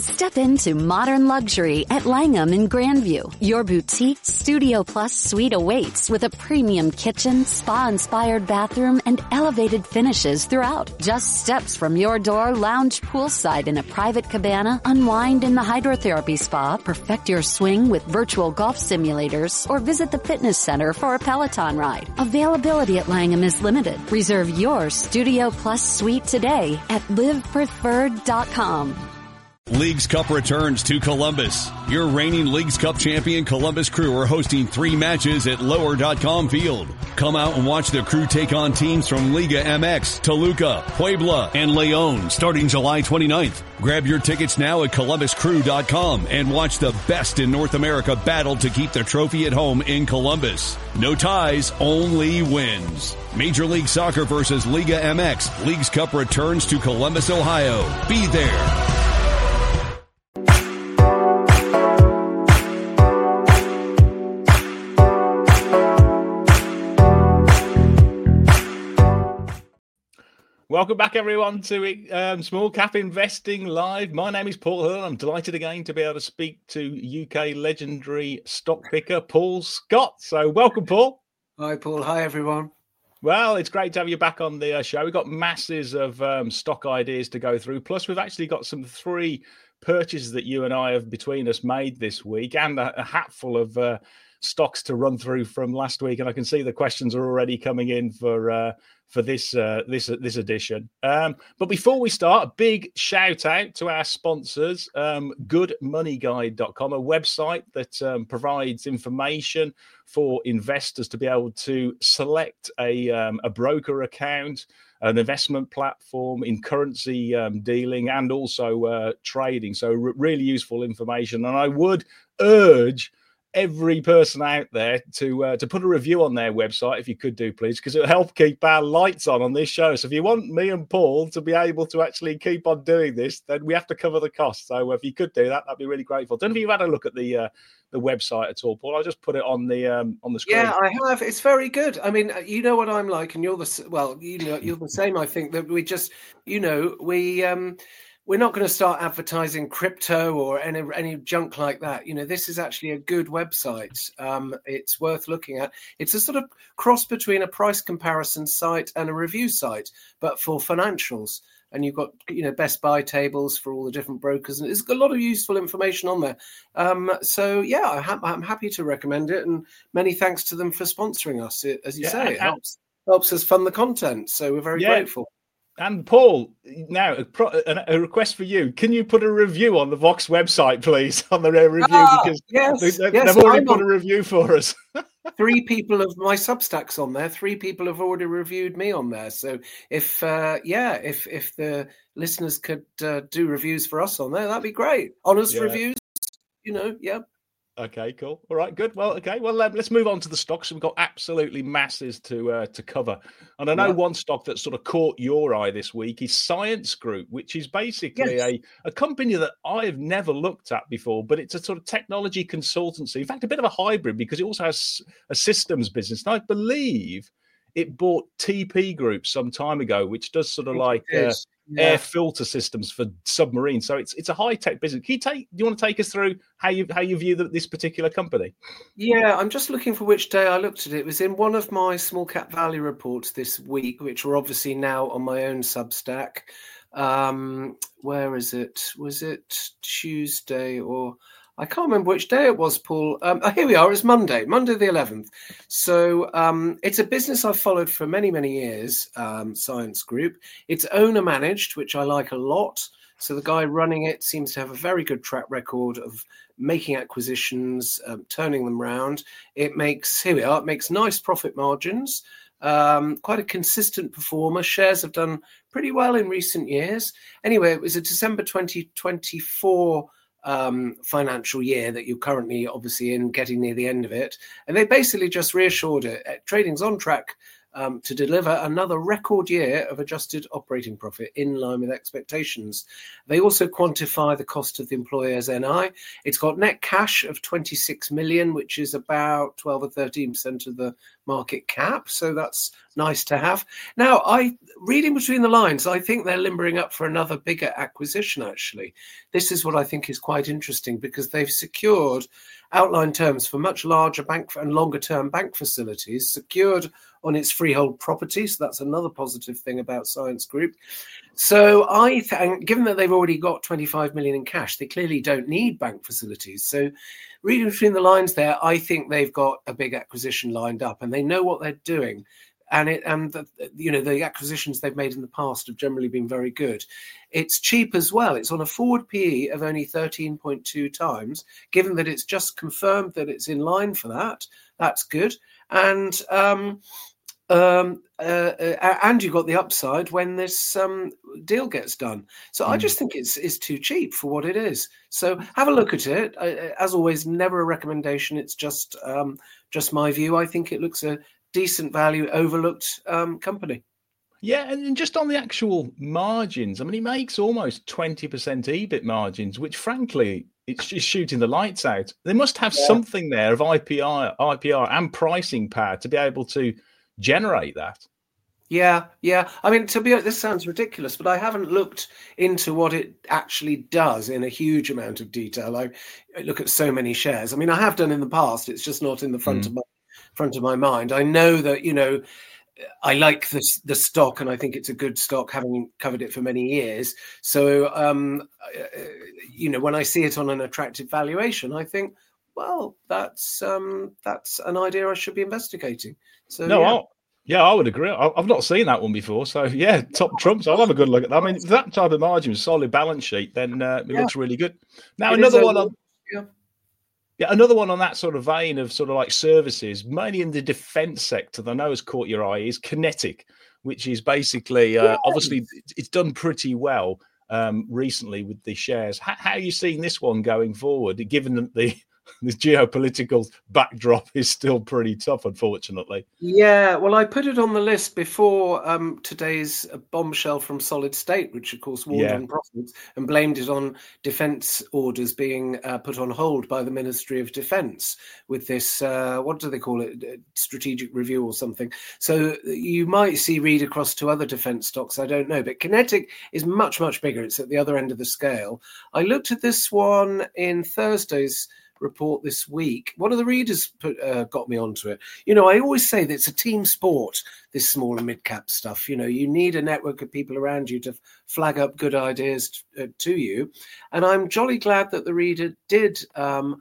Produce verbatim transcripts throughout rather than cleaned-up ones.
Step into modern luxury at Langham in Grandview. Your boutique Studio Plus suite awaits with a premium kitchen, spa-inspired bathroom, and elevated finishes throughout. Just steps from your door, lounge poolside in a private cabana, unwind in the hydrotherapy spa, perfect your swing with virtual golf simulators, or visit the fitness center for a Peloton ride. Availability at Langham is limited. Reserve your Studio Plus suite today at live preferred dot com. Leagues Cup returns to Columbus. Your reigning Leagues Cup champion Columbus Crew are hosting three matches at lower dot com Field. Come out and watch the Crew take on teams from Liga M X, Toluca, Puebla, and Leon starting July twenty-ninth. Grab your tickets now at columbus crew dot com and watch the best in North America battle to keep the trophy at home in Columbus. No ties, only wins. Major League Soccer versus Liga M X. Leagues Cup returns to Columbus, Ohio. Be there. Welcome back, everyone, to um, Small Cap Investing Live. My name is Paul Hill. I'm delighted again to be able to speak to U K legendary stock picker Paul Scott. So welcome, Paul. Hi, Paul. Hi, everyone. Well, it's great to have you back on the uh, show. We've got masses of um, stock ideas to go through. Plus, we've actually got some three purchases that you and I have between us made this week, and a, a hatful of uh, stocks to run through from last week. And I can see the questions are already coming in for uh, for this uh, this this edition. Um, but before we start, a big shout out to our sponsors, um, good money guide dot com, a website that um, provides information for investors to be able to select a um, a broker account, an investment platform in currency um, dealing, and also uh, trading. So re- really useful information. And I would urge every person out there to uh, to put a review on their website, if you could do, please, because it'll help keep our lights on on this show. So if you want me and Paul to be able to actually keep on doing this, then we have to cover the cost. So if you could do that, that'd be really grateful. Don't know if you've had a look at the uh, the website at all, Paul. I'll just put it on the um, on the screen. Yeah, I have. It's very good. I mean, you know what I'm like, and you're the well, you know, you're the same. I think that we just, you know, we. Um, We're not going to start advertising crypto or any any junk like that. You know, this is actually a good website. Um, it's worth looking at. It's a sort of cross between a price comparison site and a review site, but for financials. And you've got, you know, best buy tables for all the different brokers. And there's a lot of useful information on there. Um, so, yeah, I'm, ha- I'm happy to recommend it. And many thanks to them for sponsoring us. It, as you yeah, say, it helps, helps us fund the content. So we're very yeah. grateful. And Paul, now a, pro, a, a request for you. Can you put a review on the Vox website, please, on the review? Ah, because yes, they, yes, they've already I'm put on. a review for us. Three people of my Substack's on there. Three people have already reviewed me on there. So if, uh, yeah, if if the listeners could uh, do reviews for us on there, that'd be great. Honest yeah. reviews, you know, yeah. Okay, cool. All right, good. Well, okay. Well, um, let's move on to the stocks. We've got absolutely masses to uh, to cover. And I know yeah. one stock that sort of caught your eye this week is Science Group, which is basically yes. a, a company that I've never looked at before, but it's a sort of technology consultancy. In fact, a bit of a hybrid because it also has a systems business. And I believe it bought T P Group some time ago, which does sort of like uh, yeah. air filter systems for submarines. So it's it's a high tech business. Can you take? Do you want to take us through how you how you view the, this particular company? Yeah, I'm just looking for which day I looked at it. It was in one of my small cap value reports this week, which are obviously now on my own Substack. Um, where is it? Was it Tuesday or? I can't remember which day it was, Paul. Um, oh, here we are. It's Monday, Monday the eleventh. So um, it's a business I've followed for many, many years, um, Science Group. It's owner managed, which I like a lot. So the guy running it seems to have a very good track record of making acquisitions, um, turning them around. It makes, here we are, it makes nice profit margins. Um, quite a consistent performer. Shares have done pretty well in recent years. Anyway, it was a December twenty twenty-four Um, financial year that you're currently obviously in, getting near the end of it. And they basically just reassured it. Trading's on track um, to deliver another record year of adjusted operating profit in line with expectations. They also quantify the cost of the employer's N I. It's got net cash of twenty-six million, which is about twelve or thirteen percent of the market cap. So that's nice to have. Now, I reading between the lines, I think they're limbering up for another bigger acquisition, actually. This is what I think is quite interesting, because they've secured outline terms for much larger bank and longer term bank facilities, secured on its freehold property. So that's another positive thing about Science Group. So I think, given that they've already got twenty-five million in cash, they clearly don't need bank facilities. So reading between the lines there, I think they've got a big acquisition lined up, and they know what they're doing. And it and the, you know the acquisitions they've made in the past have generally been very good. It's cheap as well. It's on a forward P E of only thirteen point two times. Given that it's just confirmed that it's in line for that, that's good. And um, um, uh, uh, and you got the upside when this um, deal gets done. So mm. I just think it's it's too cheap for what it is. So have a look at it. I, as always, never a recommendation. It's just um, just my view. I think it looks a decent value, overlooked um, company. Yeah, and just on the actual margins, I mean, he makes almost twenty percent E B I T margins, which frankly, it's just shooting the lights out. They must have yeah. something there of I P R, I P R and pricing power to be able to generate that. Yeah, yeah. I mean, to be honest, this sounds ridiculous, but I haven't looked into what it actually does in a huge amount of detail. I look at so many shares. I mean, I have done in the past. It's just not in the front mm. of my front of my mind. I know that, you know, I like the, the stock, and I think it's a good stock, having covered it for many years. So, um, you know, when I see it on an attractive valuation, I think, well, that's um, that's an idea I should be investigating. So, no, yeah. I'll, yeah, I would agree. I've not seen that one before. So, yeah, top trumps. I'll have a good look at that. I mean, if that type of margin, solid balance sheet, then uh, it yeah. looks really good. Now, it another one on... Yeah. Yeah, another one on that sort of vein of sort of like services, mainly in the defence sector that I know has caught your eye, is Kinetic, which is basically, uh, yeah. obviously, it's done pretty well um, recently with the shares. How, how are you seeing this one going forward, given that the, the geopolitical backdrop is still pretty tough, unfortunately? Yeah, well, I put it on the list before um, today's bombshell from Solid State, which, of course, warned yeah. on profits and blamed it on defence orders being uh, put on hold by the Ministry of Defence with this, uh, what do they call it, strategic review or something. So you might see read across to other defence stocks, I don't know. But Kinetic is much, much bigger. It's at the other end of the scale. I looked at this one in Thursday's report this week. One of the readers put, uh, got me onto it. You know, I always say that it's a team sport, this small and mid-cap stuff. You know, you need a network of people around you to flag up good ideas t- uh, to you. And I'm jolly glad that the reader did um,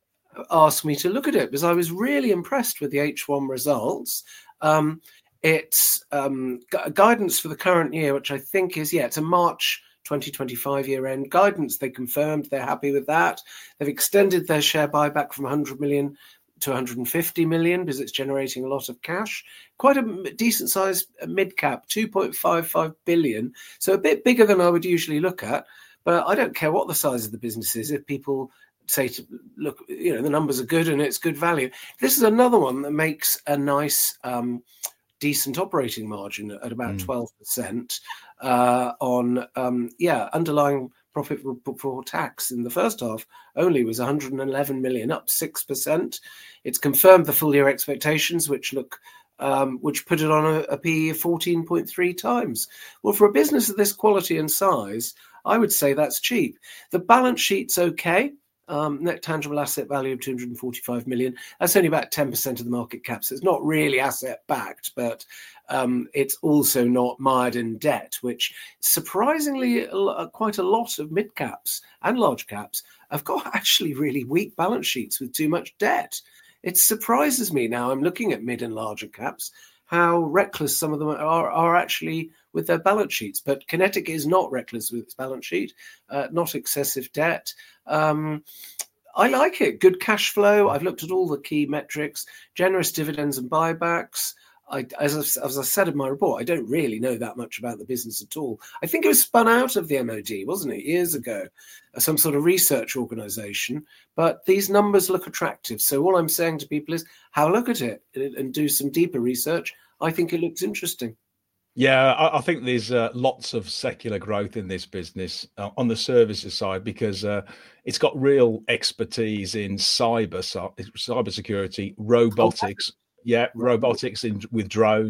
ask me to look at it, because I was really impressed with the H one results. Um, it's um, gu- guidance for the current year, which I think is, yeah, it's a March twenty twenty-five year end guidance. They confirmed they're happy with that. They've extended their share buyback from one hundred million to one hundred fifty million because it's generating a lot of cash. Quite a decent sized mid cap, two point five five billion. So a bit bigger than I would usually look at, but I don't care what the size of the business is. If people say to look, you know, the numbers are good and it's good value. This is another one that makes a nice, um, decent operating margin at about mm. twelve percent uh, on, um, yeah, underlying profit before tax in the first half only was one hundred eleven million, up six percent. It's confirmed the full year expectations, which look, um, which put it on a, a P E of fourteen point three times. Well, for a business of this quality and size, I would say that's cheap. The balance sheet's okay. Um, net tangible asset value of two hundred forty-five million. That's only about ten percent of the market cap. So it's not really asset backed, but um, it's also not mired in debt, which surprisingly quite a lot of mid caps and large caps have got actually really weak balance sheets with too much debt. It surprises me now. I'm looking at mid and larger caps, how reckless some of them are, are actually with their balance sheets. But Kinetic is not reckless with its balance sheet, uh, not excessive debt. Um, I like it. Good cash flow. I've looked at all the key metrics, generous dividends and buybacks. I, as, I, as I said in my report, I don't really know that much about the business at all. I think it was spun out of the M O D, wasn't it, years ago, some sort of research organisation. But these numbers look attractive. So all I'm saying to people is have a look at it and do some deeper research. I think it looks interesting. Yeah, I, I think there's uh, lots of secular growth in this business uh, on the services side because uh, it's got real expertise in cyber, cyber security, robotics. Okay. Yeah, robotics in, with drones.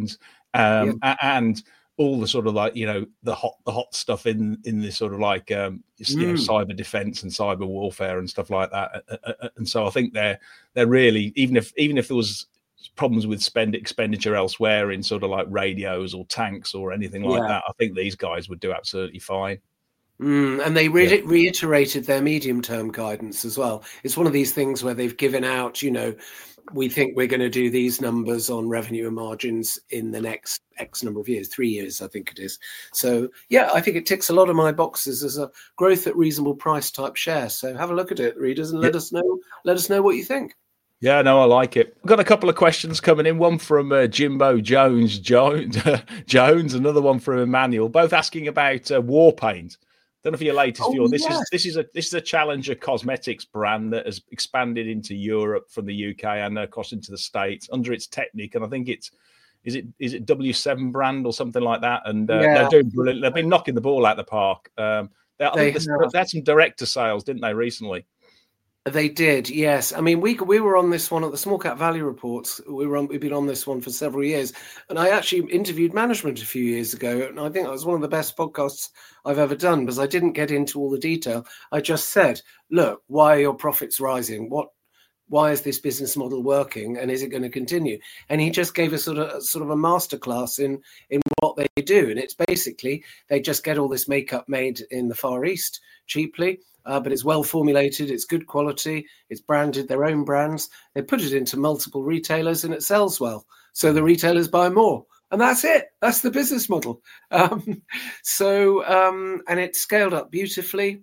um, yeah. and all the sort of like, you know, the hot the hot stuff in in this sort of like um, you mm. know, cyber defense and cyber warfare and stuff like that. And so I think they're they're really, even if even if there was problems with spend expenditure elsewhere in sort of like radios or tanks or anything like yeah. that, I think these guys would do absolutely fine. Mm, and they re- yeah. reiterated their medium-term guidance as well. It's one of these things where they've given out, you know, we think we're going to do these numbers on revenue and margins in the next X number of years, three years, I think it is. So, yeah, I think it ticks a lot of my boxes as a growth at reasonable price type share. So have a look at it, readers, and let yeah. us know. Let us know what you think. Yeah, no, I like it. We've got a couple of questions coming in. One from uh, Jimbo Jones, Jones, Jones, another one from Emmanuel, both asking about uh, Warpaint. Don't know if your latest oh, view. This yes. is this is a this is a Challenger cosmetics brand that has expanded into Europe from the U K and across into the States under its Technic, and I think it's is it is it W seven brand or something like that. And uh, yeah. they're doing brilliant. They've been knocking the ball out the park. Um, they, I they, think they had some direct to sales, didn't they, recently? They did, yes. I mean, we we were on this one at the Small Cap Value Reports. We were on, we've been on this one for several years, and I actually interviewed management a few years ago, and I think that was one of the best podcasts I've ever done because I didn't get into all the detail. I just said, "Look, why are your profits rising? What, why is this business model working, and is it going to continue?" And he just gave us sort of sort of a masterclass in in what they do, and it's basically they just get all this makeup made in the Far East cheaply. Uh, but it's well formulated, it's good quality, it's branded, their own brands. They put it into multiple retailers and it sells well. So the retailers buy more. And that's it. That's the business model. Um, so, um, and it's scaled up beautifully.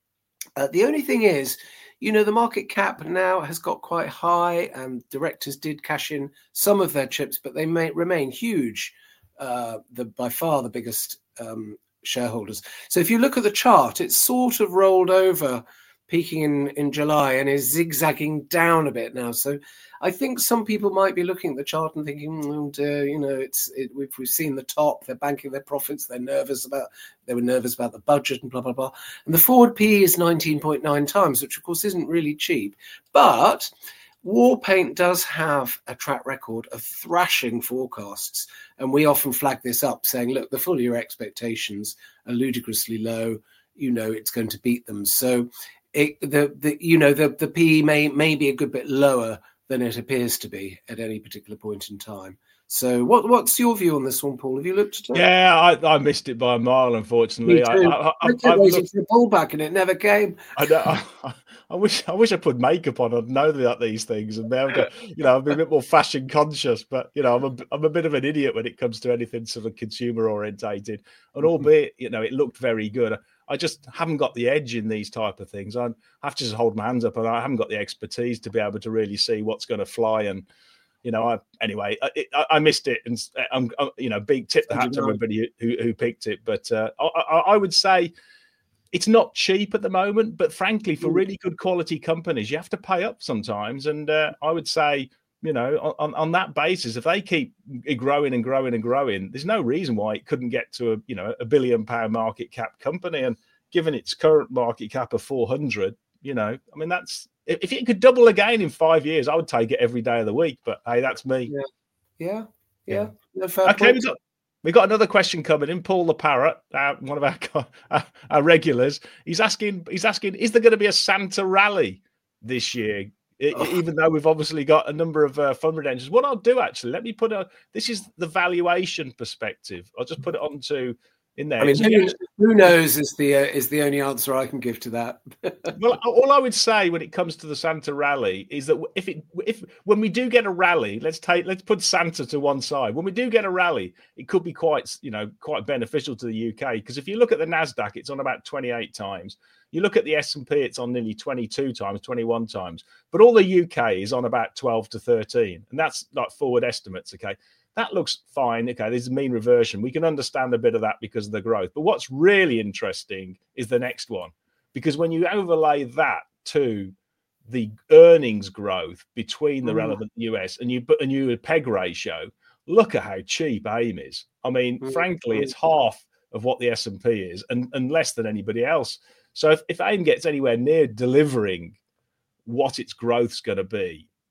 Uh, the only thing is, you know, the market cap now has got quite high, and directors did cash in some of their chips, but they may remain huge. Uh, the by far the biggest um shareholders. So if you look at the chart, it's sort of rolled over, peaking in, in July, and is zigzagging down a bit now. So I think some people might be looking at the chart and thinking, oh dear, you know, it's it, we've, we've seen the top. They're banking their profits. They're nervous about they were nervous about the budget and blah blah blah. And the forward P E is nineteen point nine times, which of course isn't really cheap, but Warpaint does have a track record of thrashing forecasts, and we often flag this up saying, look, the full year expectations are ludicrously low. You know, it's going to beat them. So it, the, the, you know, the, the P E may, may be a good bit lower than it appears to be at any particular point in time. So what, what's your view on this one, Paul? Have you looked at it? Yeah, I, I missed it by a mile, unfortunately. I, I, I, I kept waiting looked... for the pullback and it never came. I, know, I, I wish I wish I put makeup on. I'd know about these things, and now go, you know, I'm a bit more fashion conscious. But you know, I'm a I'm a bit of an idiot when it comes to anything sort of consumer orientated. And albeit, you know, it looked very good, I just haven't got the edge in these type of things. I have to just hold my hands up, and I haven't got the expertise to be able to really see what's going to fly. And you know, I anyway, I, I missed it, and I'm, I'm you know, big tip the hat to everybody who, who picked it. But uh, I, I would say it's not cheap at the moment, but frankly, for really good quality companies, you have to pay up sometimes. And uh, I would say, you know, on, on that basis, if they keep growing and growing and growing, there's no reason why it couldn't get to a, you know, a billion pound market cap company. And given its current market cap of four hundred, you know, I mean, that's, if it could double again in five years, I would take it every day of the week. But hey, that's me. Yeah, yeah, yeah. yeah. Okay, we got we got another question coming in. Paul the Parrot, uh, one of our, our our regulars, he's asking he's asking, is there going to be a Santa rally this year? It, oh. Even though we've obviously got a number of uh, fund redemptions. What I'll do actually, let me put a. This is the valuation perspective. I'll just put it onto. In there. I mean, who, who knows is the uh, is the only answer I can give to that. Well, all I would say when it comes to the Santa rally is that if it if when we do get a rally, let's take let's put Santa to one side. When we do get a rally, it could be quite you know quite beneficial to the U K, because if you look at the Nasdaq, it's on about twenty-eight times. You look at the S and P, it's on nearly twenty-two times, twenty-one times. But all the U K is on about twelve to thirteen, and that's like forward estimates. Okay. That looks fine. Okay, there's a mean reversion. We can understand a bit of that because of the growth. But what's really interesting is the next one, because when you overlay that to the earnings growth between the mm. relevant U S and you put a new peg ratio, look at how cheap AIM is. I mean, mm. frankly, it's half of what the S and P is, and, and less than anybody else. So if, if AIM gets anywhere near delivering what its growth's going to be,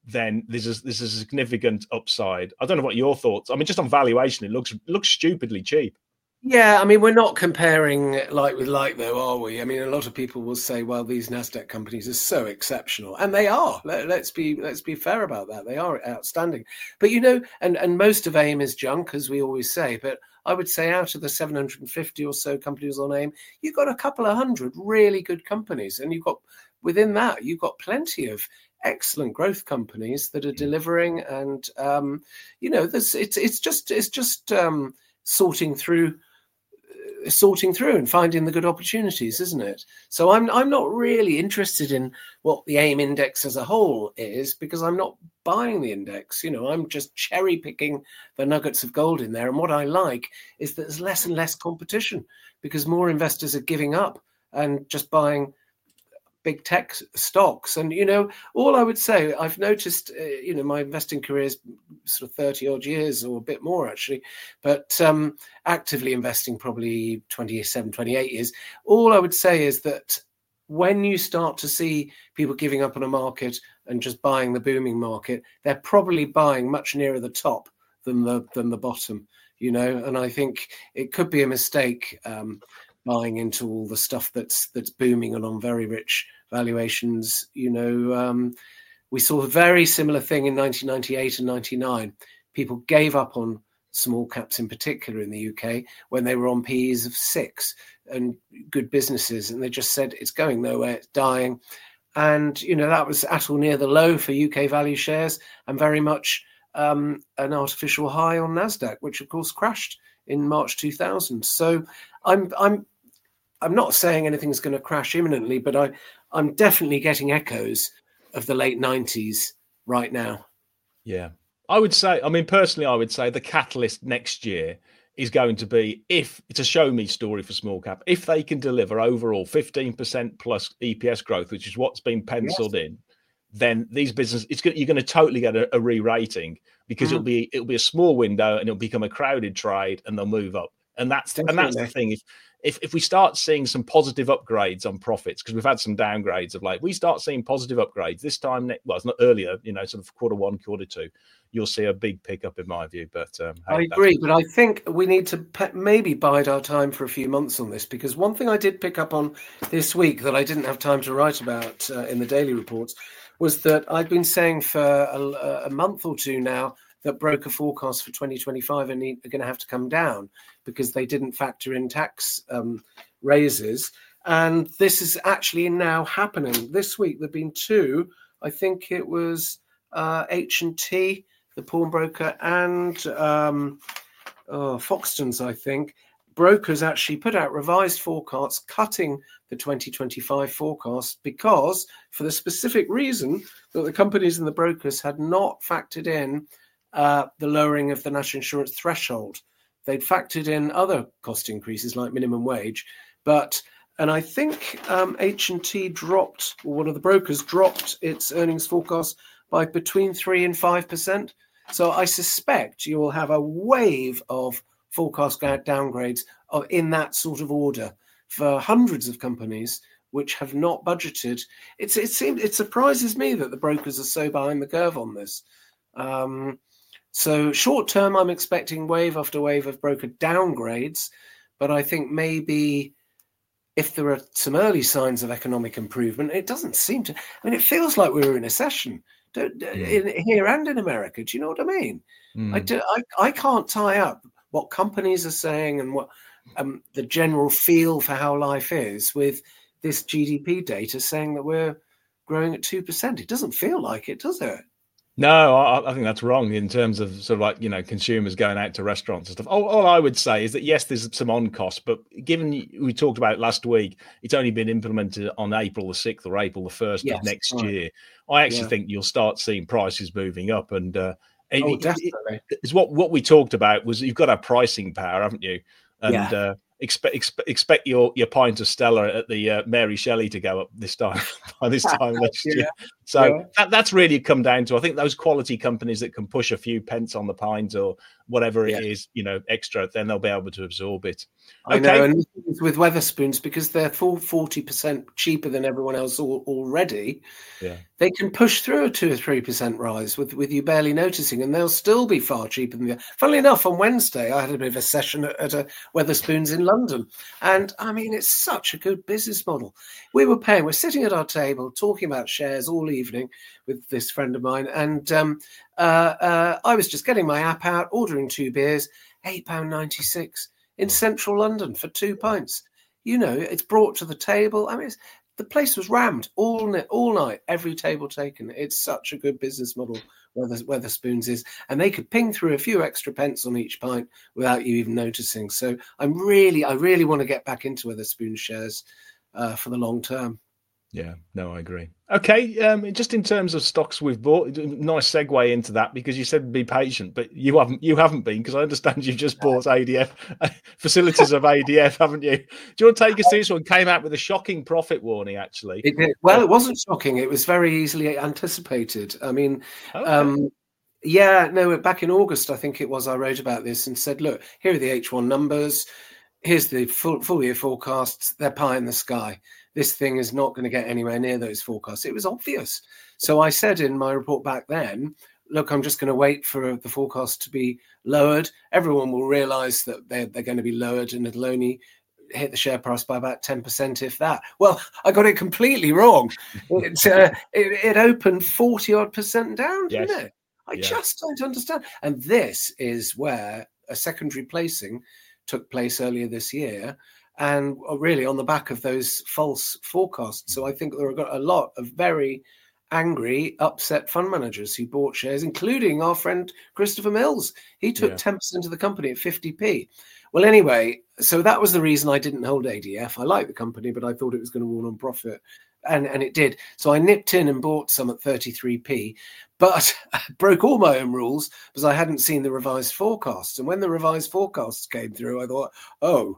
then there's a, there's a significant upside. I don't know what your thoughts. I mean, just on valuation, it looks it looks stupidly cheap. Yeah, I mean, we're not comparing like with like, though, are we? I mean, a lot of people will say, "Well, these Nasdaq companies are so exceptional," and they are. Let, let's be let's be fair about that. They are outstanding. But you know, and and most of AIM is junk, as we always say. But I would say out of the seven hundred fifty or so companies on AIM, you've got a couple of hundred really good companies, and you've got within that you've got plenty of excellent growth companies that are delivering. And um, you know, there's it's it's just it's just um, sorting through. sorting through and finding the good opportunities, isn't it? So I'm I'm not really interested in what the AIM index as a whole is, because I'm not buying the index. You know, I'm just cherry picking the nuggets of gold in there. And what I like is that there's less and less competition, because more investors are giving up and just buying big tech stocks. And, you know, all I would say, I've noticed, uh, you know, my investing career is sort of thirty odd years or a bit more actually, but um, actively investing probably twenty-seven, twenty-eight years. All I would say is that when you start to see people giving up on a market and just buying the booming market, they're probably buying much nearer the top than the, than the bottom, you know, and I think it could be a mistake um, buying into all the stuff that's that's booming and on very rich valuations. You know, um, we saw a very similar thing in nineteen ninety-eight and ninety-nine. People gave up on small caps in particular in the U K when they were on P Es of six and good businesses, and they just said it's going nowhere, it's dying. And, you know, that was at or near the low for U K value shares, and very much um, an artificial high on Nasdaq, which of course crashed in March two thousand. So I'm I'm I'm not saying anything's going to crash imminently, but I, I'm definitely getting echoes of the late nineties right now. Yeah, I would say, I mean, personally, I would say the catalyst next year is going to be, if it's a show me story for small cap, if they can deliver overall fifteen percent plus E P S growth, which is what's been penciled yes. in, then these businesses, it's going, you're going to totally get a, a re-rating, because mm. it'll be it'll be a small window and it'll become a crowded trade and they'll move up. And that's Definitely. and that's the thing. If if if we start seeing some positive upgrades on profits, because we've had some downgrades of late, we start seeing positive upgrades this time. Well, it's not earlier, you know, sort of quarter one, quarter two. You'll see a big pickup in my view. But um, I agree. But I think we need to pe- maybe bide our time for a few months on this, because one thing I did pick up on this week that I didn't have time to write about uh, in the daily reports was that I've been saying for a, a month or two now that broker forecasts for twenty twenty-five are, need, are going to have to come down because they didn't factor in tax um, raises. And this is actually now happening. This week there have been two. I think it was uh, H and T, the pawnbroker, and um, oh, Foxtons, I think. Brokers actually put out revised forecasts, cutting the twenty twenty-five forecast, because for the specific reason that the companies and the brokers had not factored in uh, the lowering of the national insurance threshold. They'd factored in other cost increases like minimum wage, but and I think um, H and T dropped, or one of the brokers dropped its earnings forecast by between three and five percent. So I suspect you will have a wave of forecast downgrades of in that sort of order for hundreds of companies which have not budgeted. It's it seems it surprises me that the brokers are so behind the curve on this. Um, so short term, I'm expecting wave after wave of broker downgrades, but I think maybe if there are some early signs of economic improvement, it doesn't seem to. I mean, it feels like we were in a recession mm. in, here and in America. Do you know what I mean? Mm. I, do, I I can't tie up what companies are saying and what um, the general feel for how life is with this G D P data saying that we're growing at two percent. It doesn't feel like it, does it? No, I, I think that's wrong in terms of sort of like, you know, consumers going out to restaurants and stuff. All, all I would say is that, yes, there's some on cost, but given we talked about it last week, it's only been implemented on April the sixth or April the first yes, of next right. year. I actually yeah. think you'll start seeing prices moving up. And uh, oh, it, definitely. It, it's what, what we talked about was you've got our pricing power, haven't you? And yeah. uh, expect expect, expect your your pint of Stella at the uh, Mary Shelley to go up this time by this time next yeah. year. So yeah. that, that's really come down to, I think, those quality companies that can push a few pence on the pint or whatever Yeah. it is, you know, extra, then they'll be able to absorb it. I Okay. know, and with Wetherspoons, because they're full forty percent cheaper than everyone else al- already, Yeah. they can push through a two or three percent rise with, with you barely noticing, and they'll still be far cheaper than the. Funnily enough, on Wednesday I had a bit of a session at, at a Wetherspoons in London, and I mean it's such a good business model. We were paying, we're sitting at our table talking about shares all evening with this friend of mine, and um, uh, uh, I was just getting my app out, ordering two beers, eight pound ninety-six in central London for two pints. You know, it's brought to the table. I mean, it's, the place was rammed all night, all night, every table taken. It's such a good business model, Weather, Wetherspoons is. And they could ping through a few extra pence on each pint without you even noticing. So I'm really, I really want to get back into Wetherspoons shares uh, for the long term. Yeah, no, I agree. Okay, um, just in terms of stocks we've bought, nice segue into that, because you said be patient, but you haven't. You haven't been, because I understand you just bought A D F facilities of A D F, haven't you? Do you want to take us through this one? Came out with a shocking profit warning, actually. It did. Well, it wasn't shocking. It was very easily anticipated. I mean, Okay. um, yeah, no. Back in August, I think it was, I wrote about this and said, look, here are the H one numbers. Here's the full, full year forecasts. They're pie in the sky. This thing is not going to get anywhere near those forecasts. It was obvious. So I said in my report back then, look, I'm just going to wait for the forecast to be lowered. Everyone will realize that they're, they're going to be lowered, and it'll only hit the share price by about ten percent, if that. Well, I got it completely wrong. It, uh, it, it opened forty odd percent down, Yes. didn't it? I Yeah. just don't understand. And this is where a secondary placing took place earlier this year, and really on the back of those false forecasts. So I think there are a lot of very angry, upset fund managers who bought shares, including our friend Christopher Mills. He took Yeah. ten percent of the company at fifty p. Well, anyway, so that was the reason I didn't hold A D F. I like the company, but I thought it was going to run on profit. And, and it did. So I nipped in and bought some at thirty-three p, but I broke all my own rules because I hadn't seen the revised forecasts. And when the revised forecasts came through, I thought, oh,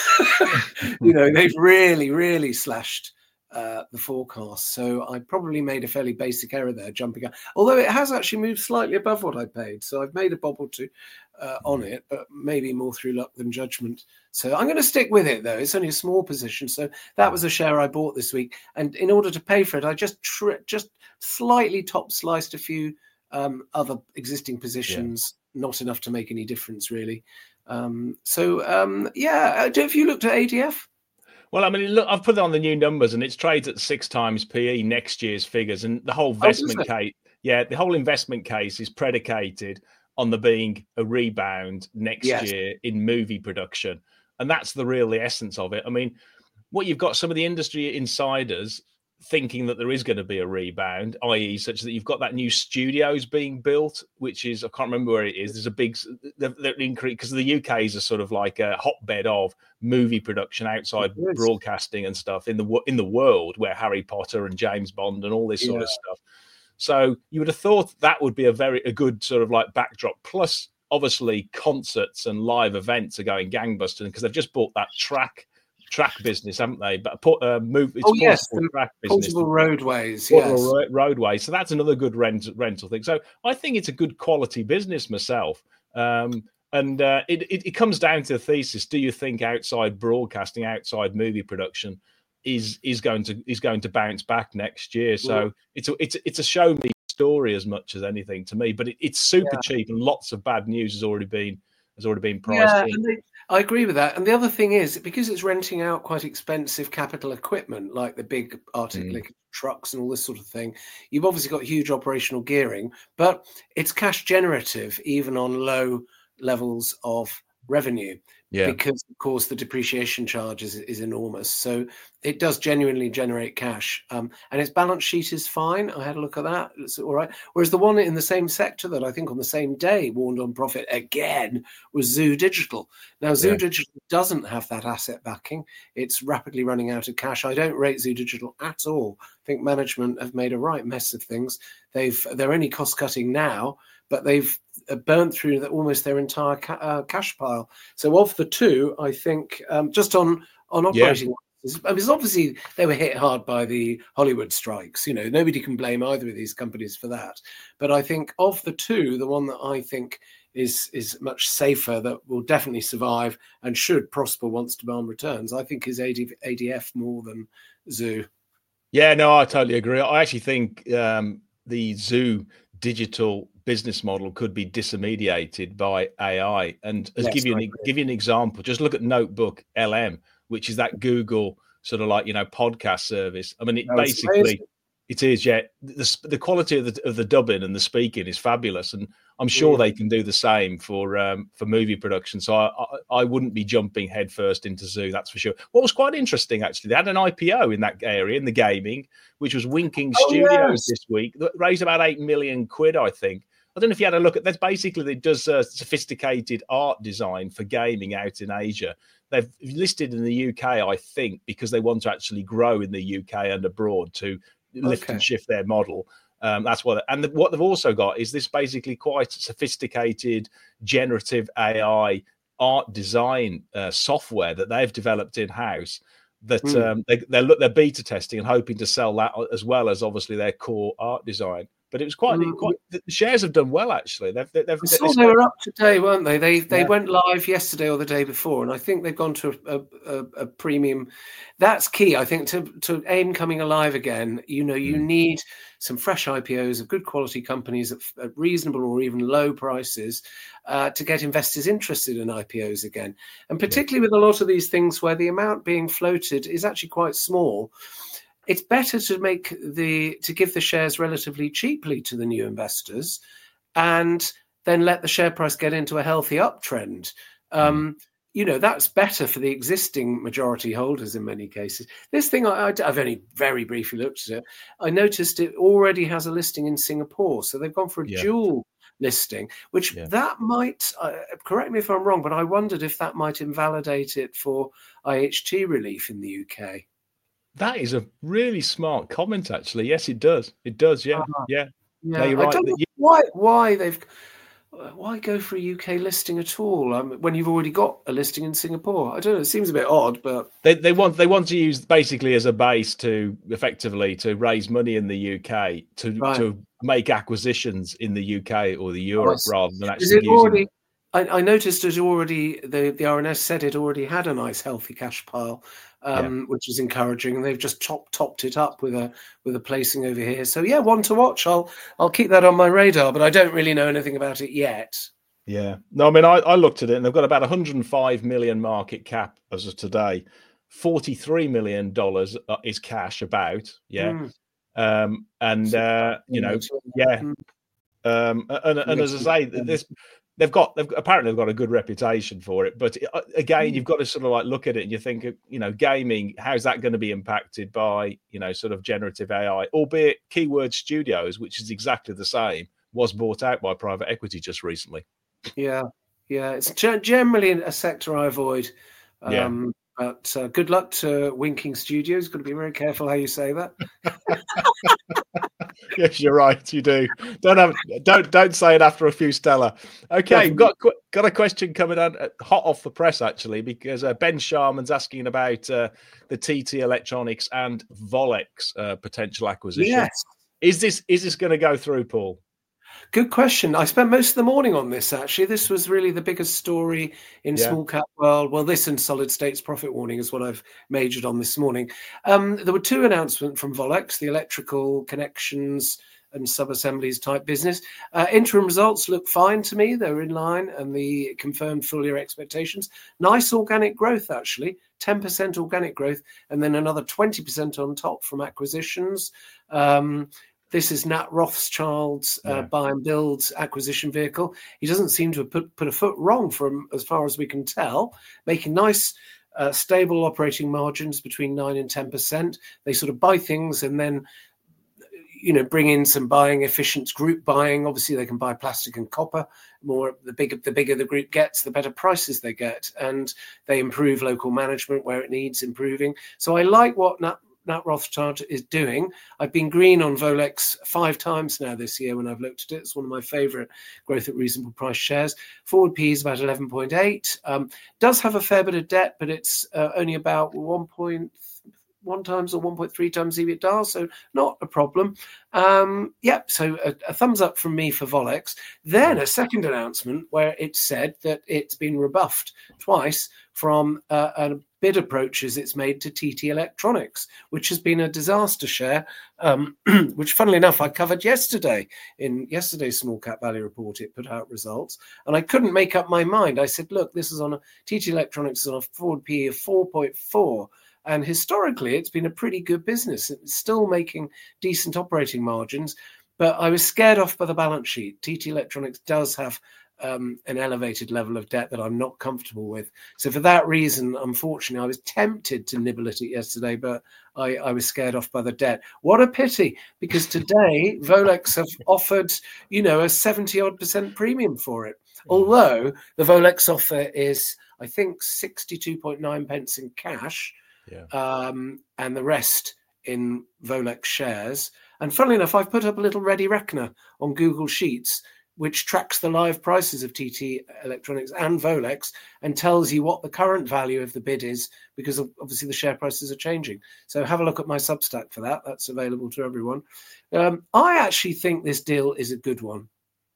you know, they've really, really slashed uh, the forecast. So I probably made a fairly basic error there, jumping out. Although it has actually moved slightly above what I paid. So I've made a bob or two uh, on it, but maybe more through luck than judgment. So I'm going to stick with it, though. It's only a small position. So that was a share I bought this week. And in order to pay for it, I just tri- just slightly top sliced a few um, other existing positions, yeah. Not enough to make any difference, really. Um, so, um, yeah, have you looked at A D F? Well, I mean, look, I've put it on the new numbers, and it's trades at six times P E next year's figures, and the whole investment oh, case, yeah, the whole investment case is predicated on there being a rebound next yes. year in movie production, and that's the real the essence of it. I mean, what you've got some of the industry insiders thinking that there is going to be a rebound, that is, such that you've got that new studios being built, which is, I can't remember where it is. There's a big they're, they're increase because the U K is a sort of like a hotbed of movie production outside broadcasting and stuff in the in the world, where Harry Potter and James Bond and all this sort yeah. of stuff. So you would have thought that would be a very a good sort of like backdrop. Plus, obviously, concerts and live events are going gangbusters because they've just bought that track. track business, haven't they? But uh, move. It's oh yes, track business, portable roadways. Portable yes, ro- roadways. So that's another good rent rental thing. So I think it's a good quality business myself. Um, and uh, it, it it comes down to the thesis: do you think outside broadcasting, outside movie production, is is going to is going to bounce back next year? So yeah. it's a it's it's a show me story as much as anything to me. But it, it's super yeah. cheap, and lots of bad news has already been has already been priced yeah, in. And they, I agree with that. And the other thing is, because it's renting out quite expensive capital equipment, like the big Arctic mm. like trucks and all this sort of thing, you've obviously got huge operational gearing, but it's cash generative even on low levels of revenue. Yeah. Because, of course, the depreciation charge is, is enormous. So it does genuinely generate cash. Um, and its balance sheet is fine. I had a look at that. It's all right. Whereas the one in the same sector that I think on the same day warned on profit again was Zoo Digital. Now, Zoo yeah. Digital doesn't have that asset backing. It's rapidly running out of cash. I don't rate Zoo Digital at all. I think management have made a right mess of things. They've, they're only cost-cutting now, but they've burnt through the, almost their entire ca- uh, cash pile. So of the two, I think um, just on on operating, yeah. I mean, obviously they were hit hard by the Hollywood strikes. You know, nobody can blame either of these companies for that. But I think of the two, the one that I think is is much safer, that will definitely survive and should prosper once demand returns, I think is A D F more than Zoo. Yeah, no, I totally agree. I actually think um, the Zoo digital business model could be disintermediated by A I. And as yes, give you an, give you an example, just look at Notebook L M, which is that Google sort of like, you know, podcast service. I mean, it that basically, it is, yeah. The, the quality of the, of the dubbing and the speaking is fabulous. And I'm sure yeah. they can do the same for um, for movie production. So I, I, I wouldn't be jumping headfirst into Zoo, that's for sure. What was quite interesting, actually, they had an I P O in that area, in the gaming, which was Winking oh, Studios yes. this week. Raised about eight million quid, I think. I don't know if you had a look at that's basically it does uh, sophisticated art design for gaming out in Asia. They've listed in the U K, I think, because they want to actually grow in the U K and abroad to lift okay. and shift their model. Um, that's what, and the, what they've also got is this basically quite sophisticated generative A I art design uh, software that they've developed in house. That mm. um, they, they're they're beta testing and hoping to sell that as well as obviously their core art design. But it was quite, mm. quite the shares have done well, actually. They've, they've, I saw they were up today, weren't they? They they yeah. went live yesterday or the day before, and I think they've gone to a, a, a premium. That's key, I think, to, to AIM coming alive again. You know, you mm. need some fresh I P Os of good quality companies at, at reasonable or even low prices uh, to get investors interested in I P Os again. And particularly yeah. with a lot of these things where the amount being floated is actually quite small, it's better to make the to give the shares relatively cheaply to the new investors, and then let the share price get into a healthy uptrend. Um, mm. You know, that's better for the existing majority holders in many cases. This thing, I, I've only very briefly looked at it. I noticed it already has a listing in Singapore, so they've gone for a yeah. dual listing, which yeah. that might, uh, correct me if I'm wrong, but I wondered if that might invalidate it for I H T relief in the U K. That is a really smart comment, actually. Yes, it does. It does. Yeah, uh-huh. yeah. Yeah, no, you're I right. don't know why why they've why go for a U K listing at all um, when you've already got a listing in Singapore. I don't know. It seems a bit odd, but they they want they want to use basically as a base to effectively to raise money in the U K to right. to make acquisitions in the U K or the Europe oh, rather than actually is it using. Already, I, I noticed it already. The the R N S said it already had a nice healthy cash pile. Um, yeah. Which is encouraging, and they've just top, topped it up with a with a placing over here. So yeah, one to watch. I'll I'll keep that on my radar, but I don't really know anything about it yet. Yeah, no, I mean I, I looked at it, and they've got about one hundred five million market cap as of today. forty-three million dollars is cash about, yeah, mm. um, and uh, you know, yeah, um, and, and as I say, this. They've got, they've apparently they've got a good reputation for it, but again, you've got to sort of like look at it and you think, you know, gaming, how's that going to be impacted by, you know, sort of generative A I, albeit Keyword Studios, which is exactly the same, was bought out by private equity just recently. Yeah, yeah, it's generally a sector I avoid. Um, yeah. But uh, good luck to Winking Studios. Got to be very careful how you say that. Yes, you're right. You do. Don't have. Don't don't say it after a few Stella. Okay, got got a question coming on hot off the press actually, because uh, Ben Sharman's asking about uh, the T T Electronics and Volex uh, potential acquisition. Yes. Is this is this going to go through, Paul? Good question. I spent most of the morning on this, actually. This was really the biggest story in yeah. small cap world. Well, this and solid states profit warning is what I've majored on this morning. Um, there were two announcements from Volex, the electrical connections and sub-assemblies type business. Uh, interim results look fine to me. They're in line and the confirmed full year expectations. Nice organic growth, actually. ten percent organic growth and then another twenty percent on top from acquisitions. Um, This is Nat Rothschild's uh, yeah. buy and build acquisition vehicle. He doesn't seem to have put, put a foot wrong from as far as we can tell, making nice, uh, stable operating margins between nine and ten percent. They sort of buy things and then, you know, bring in some buying efficient group buying. Obviously, they can buy plastic and copper. More the bigger the bigger the group gets, the better prices they get, and they improve local management where it needs improving. So I like what Nat Nat Rothschild is doing. I've been green on Volex five times now this year when I've looked at it. It's one of my favourite growth at reasonable price shares. Forward P is about eleven point eight. Um, does have a fair bit of debt, but it's uh, only about one point one times or one point three times EBITDA, so not a problem. Um, yep, so a, a thumbs up from me for Volex. Then a second announcement where it said that it's been rebuffed twice from uh, a bid approaches it's made to T T Electronics, which has been a disaster share, um, which funnily enough I covered yesterday in yesterday's Small Cap Value report. It put out results and I couldn't make up my mind. I said, look, this is on a T T Electronics is on a forward P E of four point four. And historically, it's been a pretty good business. It's still making decent operating margins, but I was scared off by the balance sheet. T T Electronics does have um, an elevated level of debt that I'm not comfortable with. So for that reason, unfortunately, I was tempted to nibble at it yesterday, but I, I was scared off by the debt. What a pity, because today, Volex have offered, you know, a seventy odd percent premium for it. Although the Volex offer is, I think, sixty-two point nine pence in cash. Yeah. Um, and the rest in Volex shares. And funnily enough, I've put up a little ready reckoner on Google Sheets, which tracks the live prices of T T Electronics and Volex and tells you what the current value of the bid is, because obviously the share prices are changing. So have a look at my Substack for that. That's available to everyone. Um, I actually think this deal is a good one.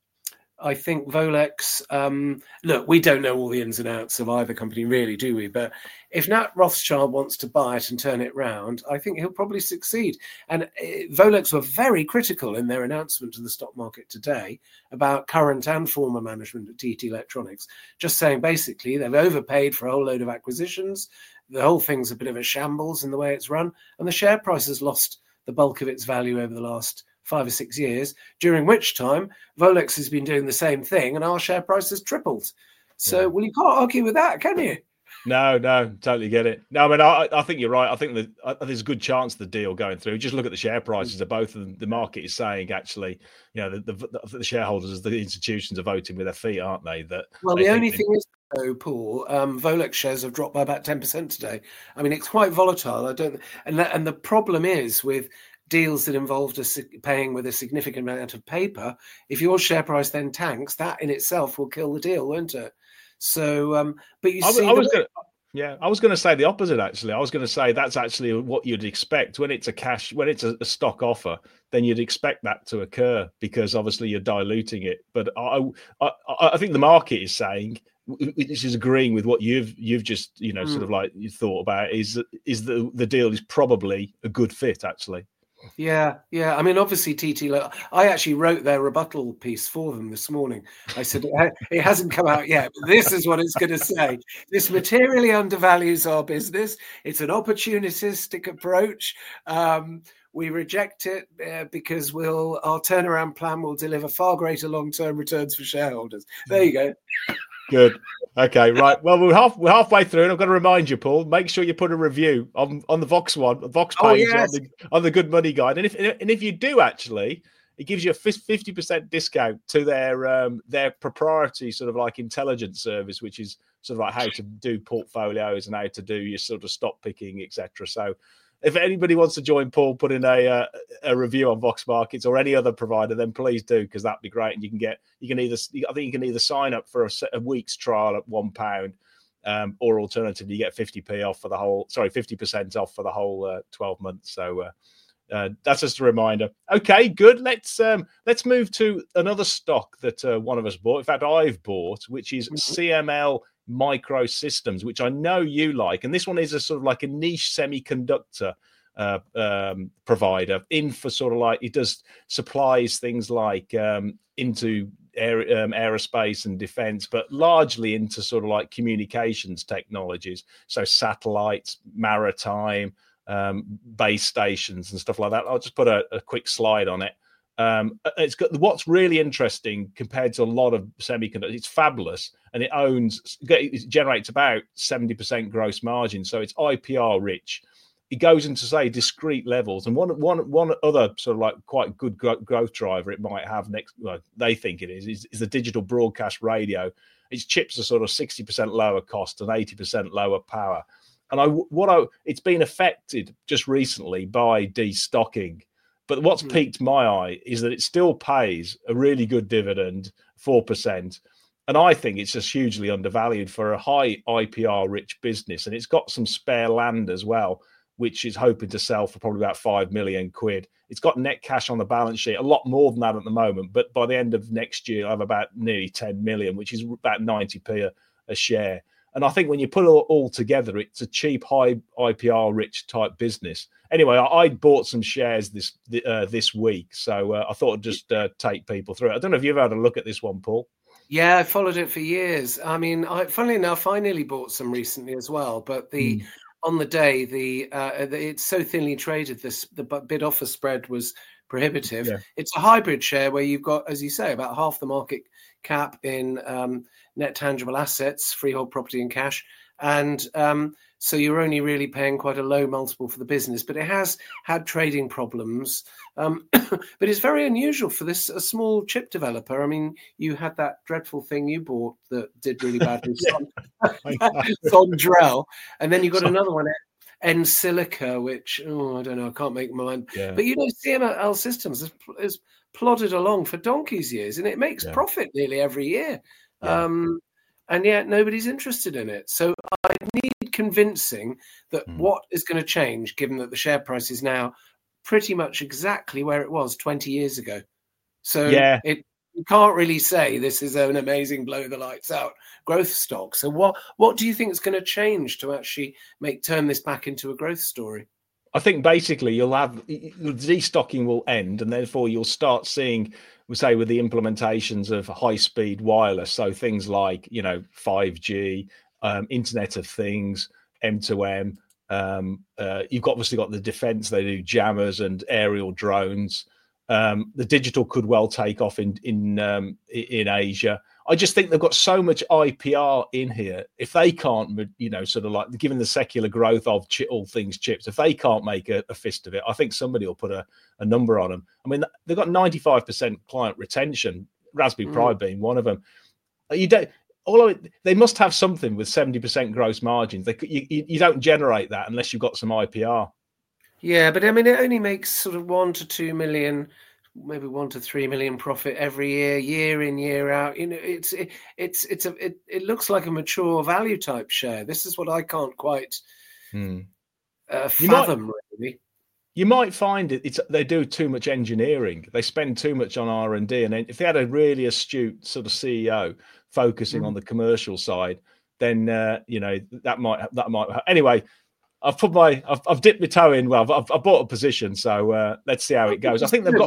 I think Volex, um, look, we don't know all the ins and outs of either company, really, do we? But if Nat Rothschild wants to buy it and turn it round, I think he'll probably succeed. And uh, Volex were very critical in their announcement to the stock market today about current and former management at T T Electronics, just saying basically they've overpaid for a whole load of acquisitions. The whole thing's a bit of a shambles in the way it's run, and the share price has lost the bulk of its value over the last five or six years, during which time Volex has been doing the same thing and our share price has tripled. So, yeah. Well, you can't argue with that, can you? No, no, totally get it. No, I mean, I, I think you're right. I think that uh, there's a good chance of the deal going through. Just look at the share prices of both of them. The market is saying, actually, you know, the, the, the shareholders, the institutions are voting with their feet, aren't they? That well, they the only they... thing is, though, Paul, um, Volex shares have dropped by about ten percent today. I mean, it's quite volatile. I don't, and that, and the problem is with deals that involved a, paying with a significant amount of paper, if your share price then tanks, that in itself will kill the deal, won't it? So, um, but you I, see, I was the... gonna, yeah, I was going to say the opposite. Actually, I was going to say that's actually what you'd expect when it's a cash, when it's a, a stock offer. Then you'd expect that to occur because obviously you're diluting it. But I, I, I think the market is saying, which is agreeing with what you've you've just you know mm. sort of like you thought about, is is the the deal is probably a good fit actually. Yeah, yeah. I mean, obviously, T T, I actually wrote their rebuttal piece for them this morning. I said, it hasn't come out yet, but this is what it's going to say. This materially undervalues our business. It's an opportunistic approach. Um, we reject it uh, because we'll our turnaround plan will deliver far greater long-term returns for shareholders. There you go. Good. Okay, right. Well, we're half we're halfway through, and I've got to remind you, Paul. Make sure you put a review on, on the Vox one, the Vox page oh, yes. on, the, on the Good Money Guide. And if and if you do actually, it gives you a fifty percent discount to their um, their proprietary sort of like intelligence service, which is sort of like how to do portfolios and how to do your sort of stock picking, et cetera. So, if anybody wants to join Paul, put in a uh, a review on Vox Markets or any other provider, then please do, because that'd be great. And you can get, you can either, I think you can either sign up for a, a week's trial at one pound, um, or alternatively, you get fifty p off for the whole, sorry, fifty percent off for the whole uh, twelve months. So uh, uh, that's just a reminder. Okay, good. Let's um, let's move to another stock that uh, one of us bought. In fact, I've bought, which is mm-hmm. C M L Microsystems, which I know you like, and this one is a sort of like a niche semiconductor uh, um, provider in for sort of like it does supplies things like um, into air, um, aerospace and defense, but largely into sort of like communications technologies, so satellites, maritime, um, base stations, and stuff like that. I'll just put a, a quick slide on it. Um, it's got what's really interesting compared to a lot of semiconductors. It's fabless, and it owns, it generates about seventy percent gross margin. So it's I P R rich. It goes into say discrete levels, and one one one other sort of like quite good growth driver it might have next. Well, they think it is is, is the digital broadcast radio. Its chips are sort of sixty percent lower cost and eighty percent lower power. And I, what I, it's been affected just recently by destocking. But what's mm. piqued my eye is that it still pays a really good dividend, four percent. And I think it's just hugely undervalued for a high I P R rich business. And it's got some spare land as well, which is hoping to sell for probably about five million quid. It's got net cash on the balance sheet, a lot more than that at the moment. But by the end of next year, I have about nearly ten million, which is about ninety p a, a share. And I think when you put it all, all together, it's a cheap, high I P R rich type business. Anyway, I, I bought some shares this uh, this week. So uh, I thought I'd just uh, take people through it. I don't know if you've had a look at this one, Paul. Yeah, I followed it for years. I mean, I, funnily enough, I nearly bought some recently as well. But the mm. on the day, the, uh, the it's so thinly traded. This the bid offer spread was prohibitive. Yeah. It's a hybrid share where you've got, as you say, about half the market cap in um, net tangible assets, freehold property and cash, and um, so you're only really paying quite a low multiple for the business. But it has had trading problems. Um, but it's very unusual for this a small chip developer. I mean, you had that dreadful thing you bought that did really badly, Sondrel, and then you got another one, Ensilica, which oh, I don't know, I can't make my mind. Yeah. But you know, C M L Systems has, has plodded along for donkey's years, and it makes yeah. profit nearly every year. Yeah. Um, and yet nobody's interested in it. So I need convincing that mm. what is going to change, given that the share price is now pretty much exactly where it was twenty years ago. So yeah. it, you can't really say this is an amazing blow the lights out growth stock. So what, what do you think is going to change to actually make turn this back into a growth story? I think basically you'll have the destocking will end, and therefore you'll start seeing, we say, with the implementations of high-speed wireless, so things like, you know, five G, um, Internet of Things, M two M. Um, uh, you've got, obviously got the defense, they do jammers and aerial drones. Um, the digital could well take off in in um, in Asia. I just think they've got so much I P R in here. If they can't, you know, sort of like given the secular growth of chi- all things chips, if they can't make a, a fist of it, I think somebody will put a, a number on them. I mean, they've got ninety-five percent client retention, Raspberry mm. Pi being one of them. You don't. Although it, they must have something with seventy percent gross margins. They, you, you don't generate that unless you've got some I P R. Yeah, but I mean, it only makes sort of one to two million, maybe one to three million profit every year, year in, year out. You know, it's it, it's it's a it, it looks like a mature value type share. This is what I can't quite hmm. uh, fathom, might, really. You might find it. It's they do too much engineering. They spend too much on R and D, and if they had a really astute sort of C E O focusing mm. on the commercial side, then uh, you know that might that might anyway. I've put my, I've, I've dipped my toe in. Well, I've, I've bought a position, so uh, let's see how it goes. I think they've got.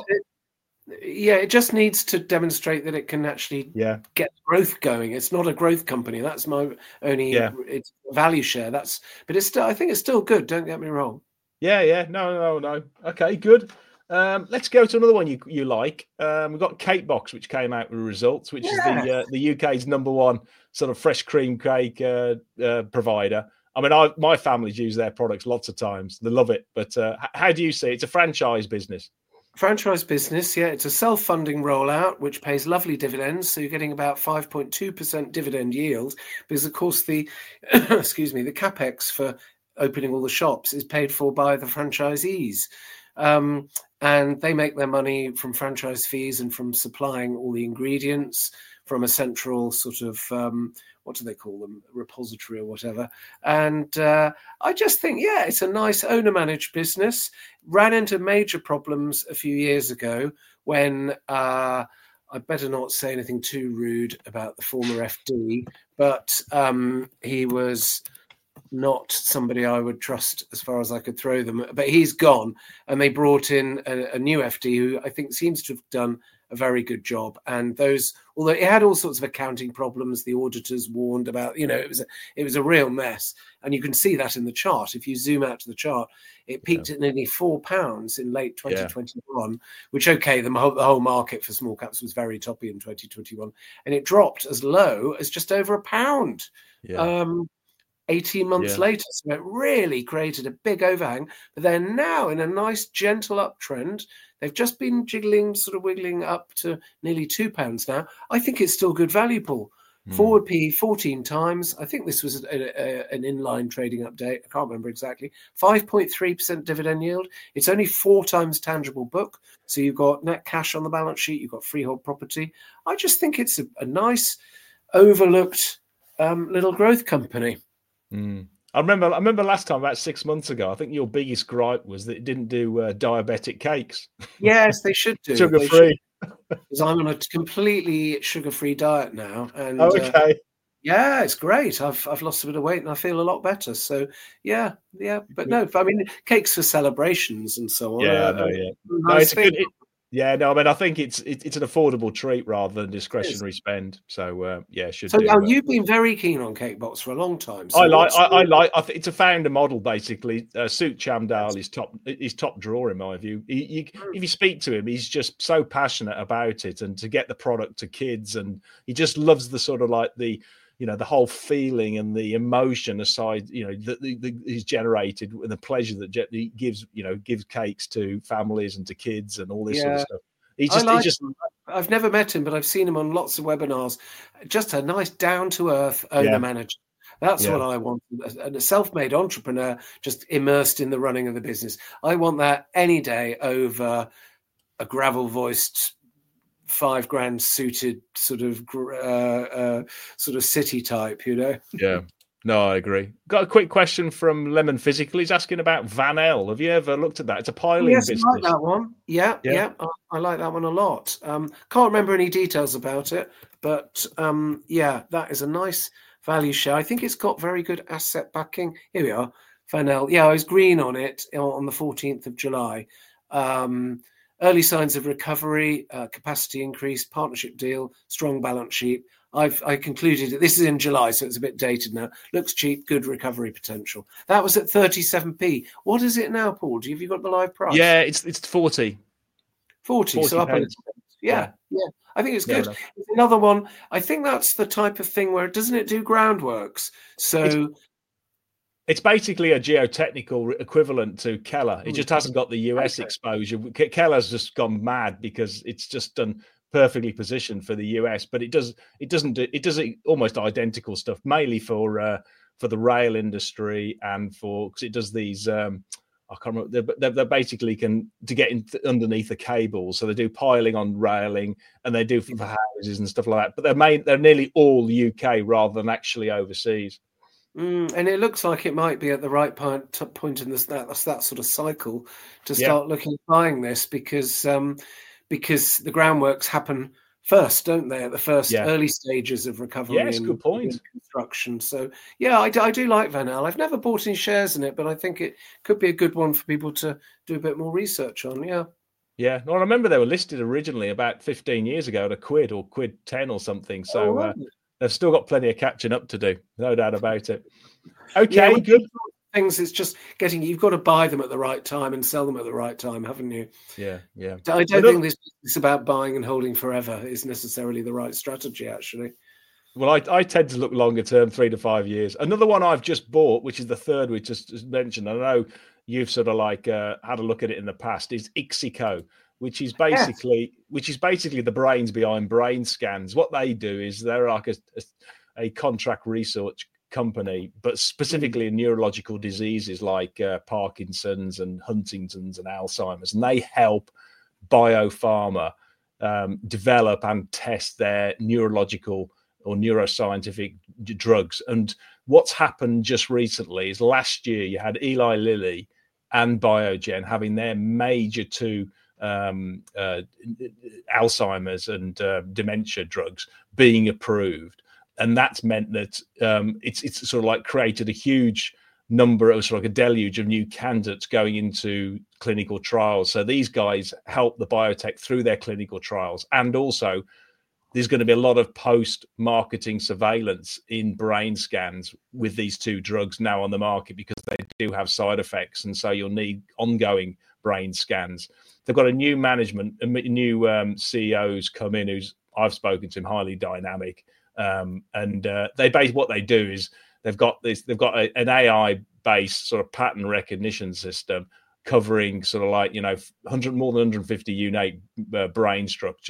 Yeah, it just needs to demonstrate that it can actually yeah. get growth going. It's not a growth company. That's my only. Yeah. It's a value share. That's, but it's still. I think it's still good. Don't get me wrong. Yeah, yeah, no, no, no. Okay, good. Um, let's go to another one you you like. Um, we've got Catebox, which came out with results, which yes. is the uh, the U K's number one sort of fresh cream cake uh, uh, provider. I mean, I, my family's used their products lots of times. They love it. But uh, how do you see it? It's a franchise business. Franchise business, yeah. It's a self-funding rollout, which pays lovely dividends. So you're getting about five point two percent dividend yield because, of course, the excuse me, the capex for opening all the shops is paid for by the franchisees. Um, and they make their money from franchise fees and from supplying all the ingredients from a central sort of, um, what do they call them, repository or whatever. And uh, I just think, yeah, it's a nice owner-managed business. Ran into major problems a few years ago when, uh, I better not say anything too rude about the former F D, but um, he was not somebody I would trust as far as I could throw them. But he's gone, and they brought in a, a new F D who I think seems to have done a very good job. And those, although it had all sorts of accounting problems, the auditors warned about, you know, it was a, it was a real mess. And you can see that in the chart. If you zoom out to the chart, it peaked yeah. at nearly four pounds in late twenty twenty-one, yeah. which, okay, the whole, the whole market for small caps was very toppy in twenty twenty-one. And it dropped as low as just over a pound. Yeah. Um, eighteen months yeah. later. So it really created a big overhang. But they're now in a nice, gentle uptrend. They've just been jiggling, sort of wiggling up to nearly two pounds now. I think it's still good value, Paul. Mm. Forward P E fourteen times. I think this was a, a, an inline trading update. I can't remember exactly. five point three percent dividend yield. It's only four times tangible book. So you've got net cash on the balance sheet. You've got freehold property. I just think it's a, a nice, overlooked um, little growth company. Mm. I remember I remember last time, about six months ago, I think your biggest gripe was that it didn't do uh, diabetic cakes. Yes, they should do. Sugar-free. Because I'm on a completely sugar-free diet now. And oh, okay. Uh, yeah, it's great. I've I've lost a bit of weight and I feel a lot better. So, yeah, yeah. But no, I mean, cakes for celebrations and so on. Yeah, uh, no, yeah. Nice no, it's a thing. good... It, Yeah, no, I mean, I think it's it, it's an affordable treat rather than discretionary spend. So, uh, yeah, should. So, do, now uh, you've been very keen on Cakebox for a long time. So I like, what's I, I the- like. I think it's a founder model basically. Uh, Suit Chamdal is top, is top drawer in my view. He, you, if you speak to him, he's just so passionate about it, and to get the product to kids, and he just loves the sort of like the. You know, the whole feeling and the emotion aside, you know, that the, the, is generated and the pleasure that he gives, you know, gives cakes to families and to kids and all this Yeah. sort of stuff. He's I just, like he's just, him. I've never met him, but I've seen him on lots of webinars. Just a nice down-to-earth owner Yeah. manager. That's Yeah. what I want. And a self-made entrepreneur just immersed in the running of the business. I want that any day over a gravel-voiced, five grand suited sort of uh, uh, sort of city type, you know. yeah. No, I agree. Got a quick question from Lemon Physical. He's asking about Van L. Have you ever looked at that? It's a piling Yes, business. I like that one. Yeah, Yeah. yeah, I, I like that one a lot. Um, can't remember any details about it, but um, yeah, that is a nice value share. I think it's got very good asset backing. Here we are, Van L. Yeah, I was green on it on the fourteenth of July. Um, early signs of recovery, uh, capacity increase, partnership deal, strong balance sheet. I've I concluded it. This is in July, so it's a bit dated now. Looks cheap, good recovery potential. That was at thirty-seven p. What is it now, Paul? Do you, have you got the live price? Yeah, it's it's forty. forty, so up a little bit. Yeah, yeah, yeah. I think it's Yeah, good. It's another one. I think that's the type of thing where, doesn't it do groundworks? So It's, it's basically a geotechnical equivalent to Keller. It just hasn't got the U S Okay. exposure. Ke- Keller's just gone mad because it's just done perfectly positioned for the U S, but it does it doesn't do it does it almost identical stuff, mainly for uh, for the rail industry and for because it does these. Um, I can't remember. They're, they're basically can to get in underneath the cables, so they do piling on railing, and they do for, for houses and stuff like that. But they're main, they're nearly all U K rather than actually overseas. Mm, and it looks like it might be at the right point, t- point in this that, that sort of cycle to Yeah. start looking at buying this because um, because the groundworks happen first, don't they? At the first Yeah. early stages of recovery Yes, and, good point. and construction. So yeah, I, do- I do like Van L. I've never bought any shares in it, but I think it could be a good one for people to do a bit more research on. Yeah. Yeah, no, I remember they were listed originally about fifteen years ago at a quid or quid ten or something. So Oh, right. uh, they've still got plenty of catching up to do, no doubt about it. Okay, Yeah, with good. these sort of things, it's just getting. You've got to buy them at the right time and sell them at the right time, haven't you? Yeah, yeah. I don't Another- think this business about buying and holding forever is necessarily the right strategy, actually. Well, I, I tend to look longer term, three to five years. Another one I've just bought, which is the third we just, just mentioned. I know you've sort of like uh, had a look at it in the past. Is Ixico, which is basically which is basically the brains behind brain scans. What they do is they're like a, a, a contract research company, but specifically in neurological diseases like uh, Parkinson's and Huntington's and Alzheimer's, and they help biopharma um, develop and test their neurological or neuroscientific d- drugs. And what's happened just recently is last year you had Eli Lilly and Biogen having their major two um, uh, Alzheimer's and uh, dementia drugs being approved. And that's meant that um, it's it's sort of like created a huge number of sort of like a deluge of new candidates going into clinical trials. So these guys help the biotech through their clinical trials. And also there's going to be a lot of post-marketing surveillance in brain scans with these two drugs now on the market because they do have side effects. And so you'll need ongoing brain scans. They've got a new management, a new um, C E Os come in who's I've spoken to him, highly dynamic. Um, and uh, they base what they do is they've got this, they've got a, an A I-based sort of pattern recognition system covering sort of like, you know, one hundred more than one hundred fifty unique uh, brain structures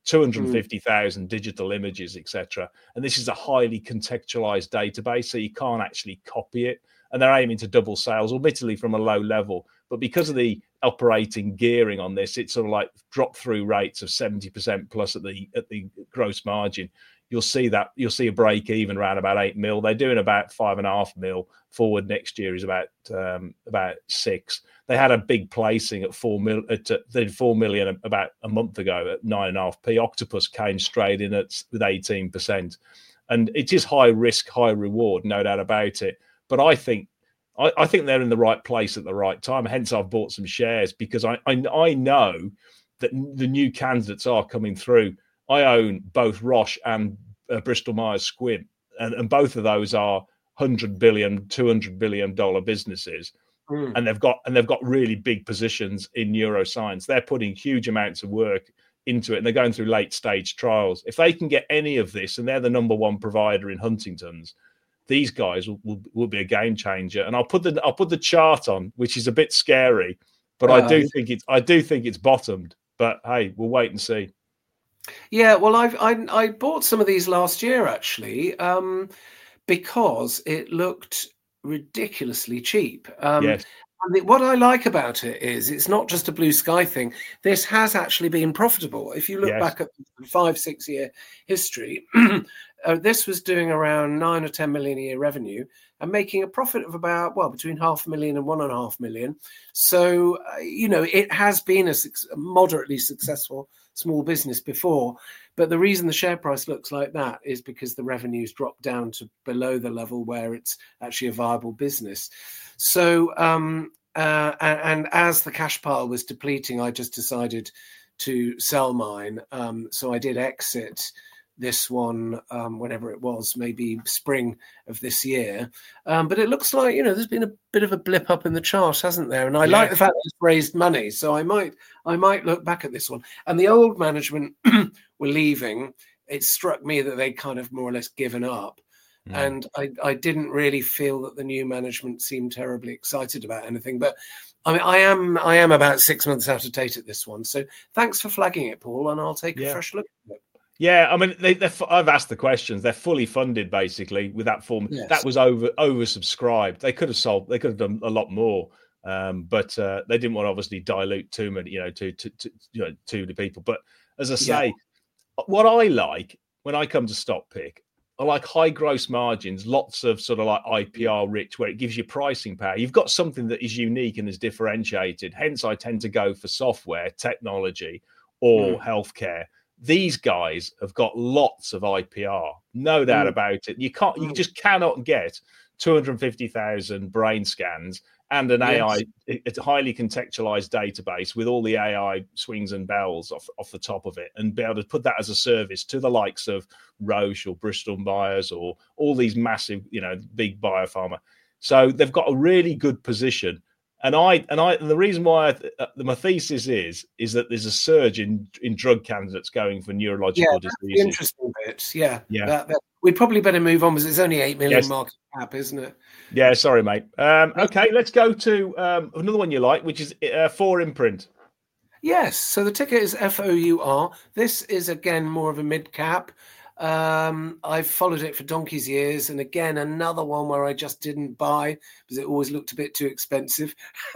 two hundred fifty thousand mm. digital images, et cetera. And this is a highly contextualized database, so you can't actually copy it. And they're aiming to double sales, admittedly from a low level. But because of the operating gearing on this, it's sort of like drop-through rates of seventy percent plus at the at the gross margin. You'll see that you'll see a break even around about eight mil. They're doing about five and a half mil. Forward next year is about um, about six. They had a big placing at four mil. At, uh, they did four million about a month ago at nine and a half p. Octopus came straight in at with eighteen percent, and it is high risk, high reward, no doubt about it. But I think I, I think they're in the right place at the right time. Hence, I've bought some shares because I I, I know that the new candidates are coming through. I own both Roche and uh, Bristol Myers Squibb, and, and both of those are one hundred billion, two hundred billion dollar businesses, mm. and they've got and they've got really big positions in neuroscience. They're putting huge amounts of work into it, and they're going through late stage trials. If they can get any of this, and they're the number one provider in Huntington's, these guys will, will, will be a game changer. And I'll put the I'll put the chart on, which is a bit scary, but uh, I do think it's I do think it's bottomed. But hey, we'll wait and see. Yeah, well, I've, I I bought some of these last year actually um, because it looked ridiculously cheap. Um, yes. And the, what I like about it is it's not just a blue sky thing. This has actually been profitable. If you look yes. back at the five, six year history, uh, this was doing around nine or ten million a year revenue and making a profit of about, well, between half a million and one and a half million. So, uh, you know, it has been a, a moderately successful small business before. But the reason the share price looks like that is because the revenues dropped down to below the level where it's actually a viable business. So, um, uh, and, and as the cash pile was depleting, I just decided to sell mine. Um, so I did exit this one, um, whenever it was, maybe spring of this year. Um, but it looks like, you know, there's been a bit of a blip up in the chart, hasn't there? And I yeah. like the fact that it's raised money. So I might, I might look back at this one. And the old management were leaving. It struck me that they'd kind of more or less given up. Mm. And I, I didn't really feel that the new management seemed terribly excited about anything. But I mean, I am, I am about six months out of date at this one. So thanks for flagging it, Paul, and I'll take yeah. a fresh look at it. Yeah, I mean, they, they're, I've asked the questions. They're fully funded, basically, with that form. Yes. That was over oversubscribed. They could have sold. They could have done a lot more, um, but uh, they didn't want to obviously dilute too many, you know, to to, to you know, too many people. But as I say, yeah. what I like when I come to stock pick, I like high gross margins, lots of sort of like I P R rich, where it gives you pricing power. You've got something that is unique and is differentiated. Hence, I tend to go for software, technology, or mm. healthcare. These guys have got lots of I P R, no doubt mm. about it. You can't, you just cannot get two hundred fifty thousand brain scans and an yes. A I, it's a highly contextualized database with all the A I swings and bells off, off the top of it, and be able to put that as a service to the likes of Roche or Bristol Myers or all these massive, you know, big biopharma. So they've got a really good position. And I and I and the reason why I, uh, my thesis is is that there's a surge in in drug candidates going for neurological yeah, diseases. The interesting bit, yeah, yeah. That, that, we'd probably better move on because it's only eight million yes. market cap, isn't it? Yeah, sorry, mate. Um, okay, let's go to um, another one you like, which is uh, four Imprint. Yes, so the ticker is F O U R. This is again more of a mid cap. Um, I've followed it for donkey's years, and again another one where I just didn't buy because it always looked a bit too expensive.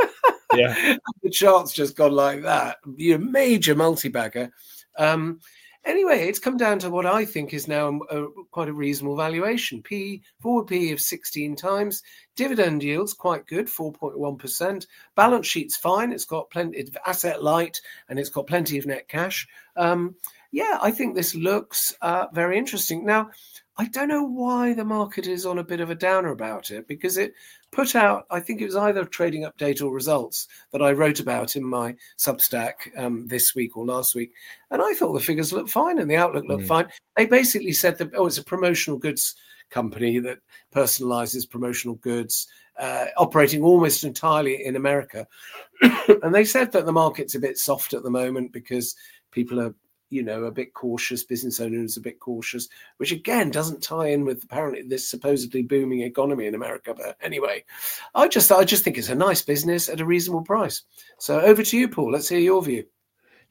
Yeah, the chart's just gone like that. You're a major multi-bagger. Um, anyway, it's come down to what I think is now a, a, quite a reasonable valuation. P forward P E of sixteen times. Dividend yield's quite good, four point one percent. Balance sheet's fine. It's got plenty of asset light, and it's got plenty of net cash. Um, Yeah, I think this looks uh, very interesting. Now, I don't know why the market is on a bit of a downer about it, because it put out, I think it was either a trading update or results that I wrote about in my Substack um, this week or last week. And I thought the figures looked fine and the outlook looked mm. fine. They basically said that, oh, it's a promotional goods company that personalizes promotional goods, uh, operating almost entirely in America. And they said that the market's a bit soft at the moment because people are, you know, a bit cautious, business owners a bit cautious, which again doesn't tie in with apparently this supposedly booming economy in America. But anyway, I just I just think it's a nice business at a reasonable price. So over to you, Paul. Let's hear your view.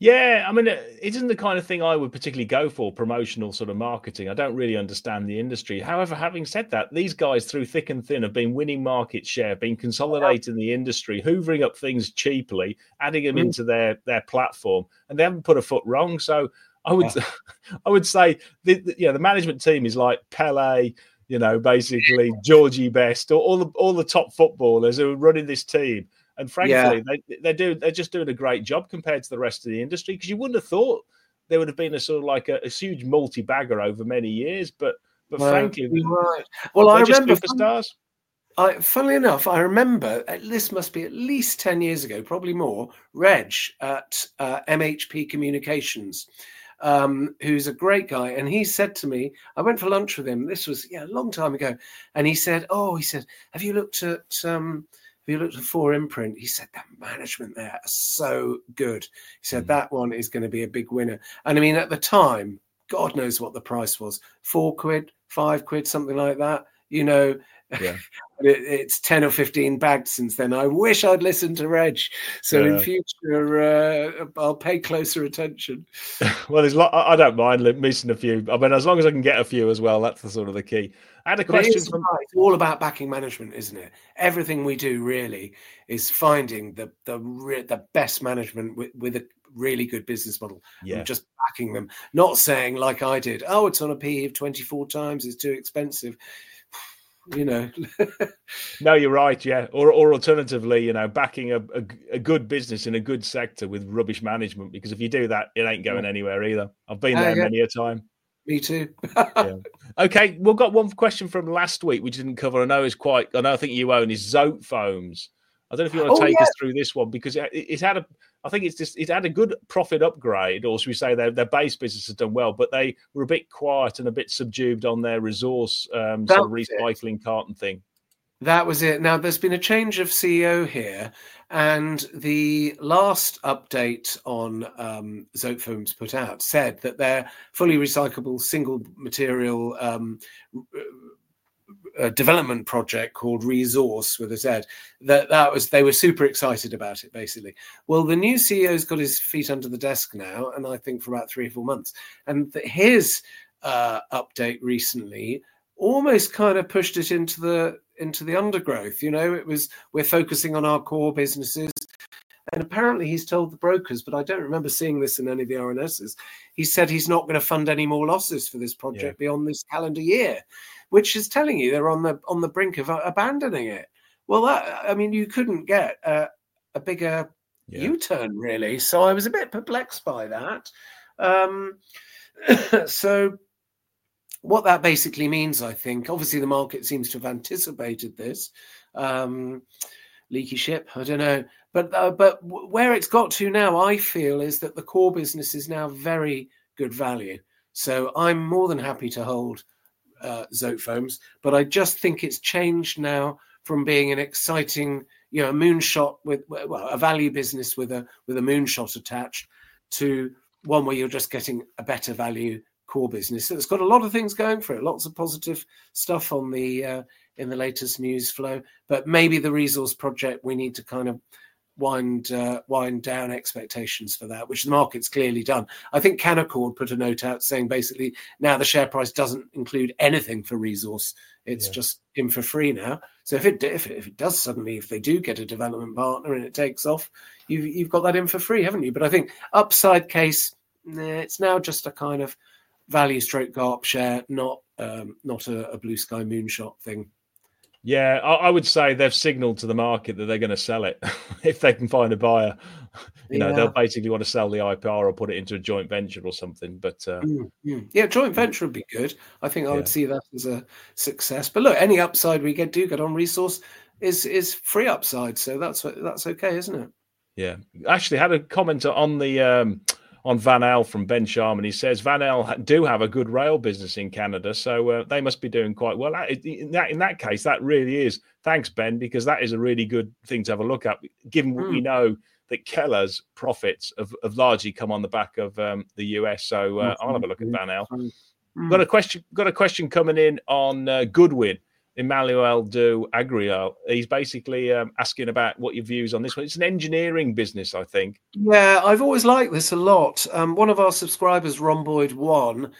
Yeah, I mean, it isn't the kind of thing I would particularly go for, promotional sort of marketing. I don't really understand the industry. However, having said that, these guys through thick and thin have been winning market share, been consolidating the industry, hoovering up things cheaply, adding them Mm. into their, their platform, and they haven't put a foot wrong. So I would I would say the, the, yeah, the management team is like Pele, you know, basically Georgie Best, or all the all the top footballers who are running this team. And frankly, Yeah. they they do they're just doing a great job compared to the rest of the industry, because you wouldn't have thought there would have been a sort of like a, a huge multi-bagger over many years, but but No, frankly, you're right. Well, they're I just remember. superstars. I, funnily enough, I remember, uh, this must be at least ten years ago, probably more, Reg at uh, M H P Communications, um, who's a great guy. And he said to me, I went for lunch with him. This was yeah, a long time ago. And he said, oh, he said, have you looked at, um, have you looked at four Imprint? He said, that management there are so good. He said, mm. that one is going to be a big winner. And I mean, at the time, God knows what the price was, four quid, five quid, something like that. You know, yeah. it, it's ten or fifteen bagged since then. I wish I'd listened to Reg. So yeah. in future, uh, I'll pay closer attention. Well, there's lot, I don't mind missing a few. I mean, as long as I can get a few as well, that's the sort of the key. I had a but question it is, from. It's all about backing management, isn't it? Everything we do really is finding the the the best management with, with a really good business model. Yeah. And just backing them, not saying like I did, oh, it's on a P E of twenty-four times, it's too expensive. You know. No, you're right. Yeah, or or alternatively, you know, backing a, a a good business in a good sector with rubbish management, because if you do that, it ain't going anywhere either. I've been there uh, yeah. many a time. Me too. Yeah. Okay, we've got one question from last week which didn't cover. I know is quite. I know I think you own is Zotefoams. I don't know if you want to oh, take yeah. us through this one, because it, it's had a. I think it's just it's had a good profit upgrade, or should we say their their base business has done well, but they were a bit quiet and a bit subdued on their resource um, sort of recycling it. carton thing. That was it. Now there's been a change of C E O here, and the last update on um, Zotefoams put out said that their fully recyclable single material um, a development project called Resource with a Z, that that was they were super excited about it, basically. Well, the new C E O's got his feet under the desk now, and I think for about three or four months. And his uh, update recently almost kind of pushed it into the into the undergrowth. You know, it was we're focusing on our core businesses. And apparently he's told the brokers, but I don't remember seeing this in any of the R N Ss. He said he's not going to fund any more losses for this project yeah. beyond this calendar year, which is telling you they're on the on the brink of abandoning it. Well, that, I mean, you couldn't get a, a bigger yeah. U-turn, really. So I was a bit perplexed by that. Um, so what that basically means, I think, obviously the market seems to have anticipated this. Um, leaky ship, I don't know. But uh, but where it's got to now, I feel, is that the core business is now very good value. So I'm more than happy to hold uh, Zotefoams, but I just think it's changed now from being an exciting, you know, moonshot with well, a value business with a with a moonshot attached to one where you're just getting a better value core business. So it's got a lot of things going for it, lots of positive stuff on the uh, in the latest news flow. But maybe the resource project, we need to kind of wind uh, wind down expectations for that, which the market's clearly done. I think Canaccord put a note out saying basically now the share price doesn't include anything for resource. It's yeah. just in for free now. So if it, if it if it does suddenly, if they do get a development partner and it takes off, you've you've got that in for free, haven't you? But I think upside case, nah, it's now just a kind of value stroke go up share, not um, not a, a blue sky moonshot thing. Yeah, I, I would say they've signalled to the market that they're going to sell it if they can find a buyer. You know, yeah. they'll basically want to sell the I P R or put it into a joint venture or something. But uh, mm-hmm. yeah, joint venture would be good. I think I would yeah. see that as a success. But look, any upside we get do get on resource is is free upside, so that's that's okay, isn't it? Yeah, actually had a comment on the. Um, on Van Al from Ben Sharman. He says Van Al do have a good rail business in Canada, so uh, they must be doing quite well. In that, in that case, that really is. Thanks, Ben, because that is a really good thing to have a look at, given mm. we know that Keller's profits have, have largely come on the back of um, the U S. So uh, I'll have a look at Van Al. Mm. Got a question. Got a question coming in on uh, Goodwin. Emmanuel do Agriel. He's basically um, asking about what your views on this one. It's an engineering business, I think. Yeah, I've always liked this a lot. Um, one of our subscribers, Rhomboid One,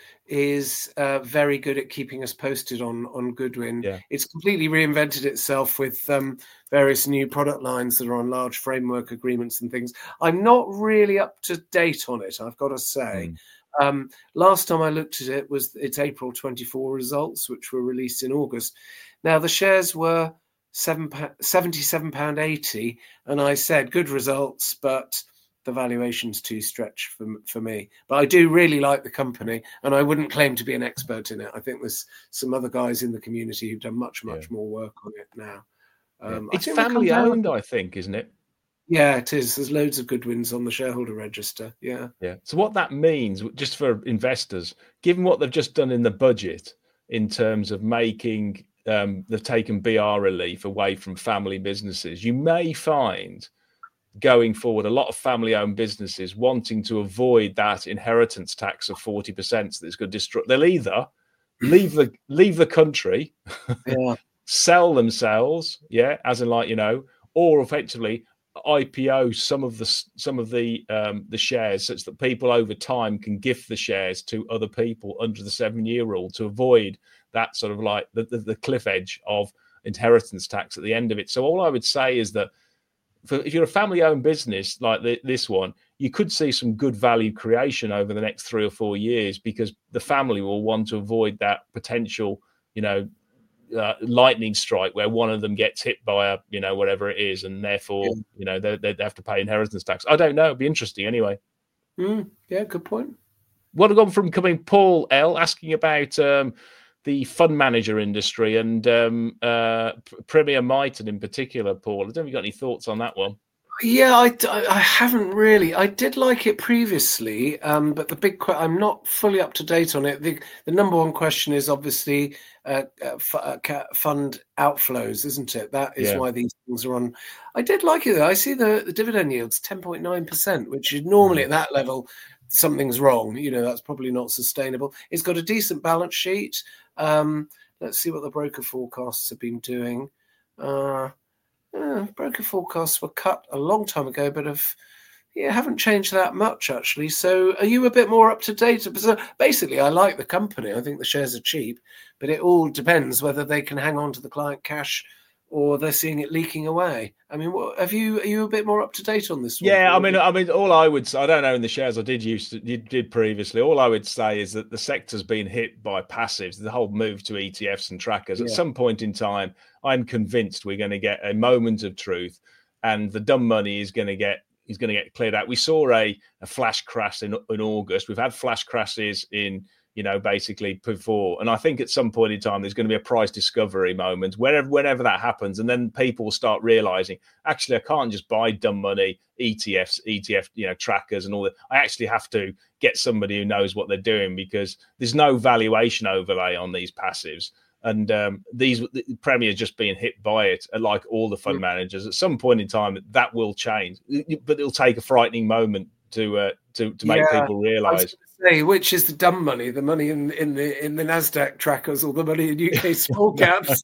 is uh, very good at keeping us posted on on Goodwin. Yeah. It's completely reinvented itself with um, various new product lines that are on large framework agreements and things. I'm not really up to date on it, I've got to say. Mm. Um, last time I looked at it was its April twenty-four results, which were released in August. Now, the shares were seventy-seven pounds eighty, and I said, good results, but the valuation's too stretched for, for me. But I do really like the company, and I wouldn't claim to be an expert in it. I think there's some other guys in the community who've done much, much yeah. more work on it now. Um, yeah. It's family owned, I think, isn't it? Yeah, it is. There's loads of Goodwins on the shareholder register. Yeah. Yeah. So what that means, just for investors, given what they've just done in the budget in terms of making, um, they've taken B R relief away from family businesses, you may find going forward a lot of family-owned businesses wanting to avoid that inheritance tax of forty percent that's going to destroy. They'll either leave the leave the country, yeah. sell themselves, yeah, as in like, you know, or effectively I P O some of the some of the um, the shares such that people over time can gift the shares to other people under the seven-year rule to avoid that sort of like the, the, the cliff edge of inheritance tax at the end of it. So all I would say is that for, if you're a family-owned business like the, this one, you could see some good value creation over the next three or four years because the family will want to avoid that potential, you know, uh, lightning strike where one of them gets hit by a, you know, whatever it is, and therefore, yeah. you know, they they have to pay inheritance tax. I don't know. It'd be interesting anyway. Mm, yeah, good point. What have gone from coming Paul L asking about um, the fund manager industry and um, uh, Premier Miton in particular, Paul. I don't know if you got any thoughts on that one. Yeah, I, I haven't really. I did like it previously, um, but the big que- I'm not fully up to date on it. The, the number one question is obviously uh, uh, f- uh, fund outflows, isn't it? That is yeah. why these things are on. I did like it though. I see the, the dividend yield's ten point nine percent, which is normally mm-hmm. at that level, something's wrong. You know, that's probably not sustainable. It's got a decent balance sheet. Um, let's see what the broker forecasts have been doing. Uh, uh, broker forecasts were cut a long time ago, but have yeah haven't changed that much actually. So, are you a bit more up to date? So basically, I like the company. I think the shares are cheap, but it all depends whether they can hang on to the client cash or they're seeing it leaking away. I mean, what, have you? Are you a bit more up to date on this one? Yeah, I mean, I mean, all I would say, I don't own the shares. I did used to, did previously. All I would say is that the sector's been hit by passives. The whole move to E T Fs and trackers. Yeah. At some point in time, I'm convinced we're going to get a moment of truth, and the dumb money is going to get is going to get cleared out. We saw a, a flash crash in in August. We've had flash crashes in. You know, basically before. And I think at some point in time, there's going to be a price discovery moment whenever, whenever that happens. And then people will start realizing, actually, I can't just buy dumb money, E T Fs, E T F, you know, trackers and all that. I actually have to get somebody who knows what they're doing because there's no valuation overlay on these passives. And um, these the Premier just being hit by it, like all the fund managers. At some point in time, that will change, but it'll take a frightening moment to uh, to to make yeah, people realize. Say, which is the dumb money, the money in, in the in the Nasdaq trackers or the money in U K small caps?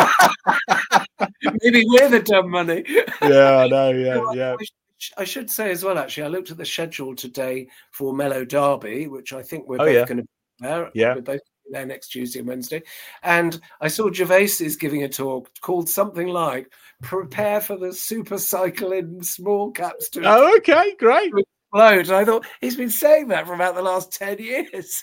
Maybe we're the dumb money. Yeah, I know. Yeah, well, yeah. I, sh- I should say as well. Actually, I looked at the schedule today for Mellow Derby, which I think we're oh, both yeah. going to be there. Yeah, we're both there next Tuesday and Wednesday. And I saw Gervais is giving a talk called something like "Prepare for the super cycle in small caps." To oh, okay, great. Load. And I thought he's been saying that for about the last ten years.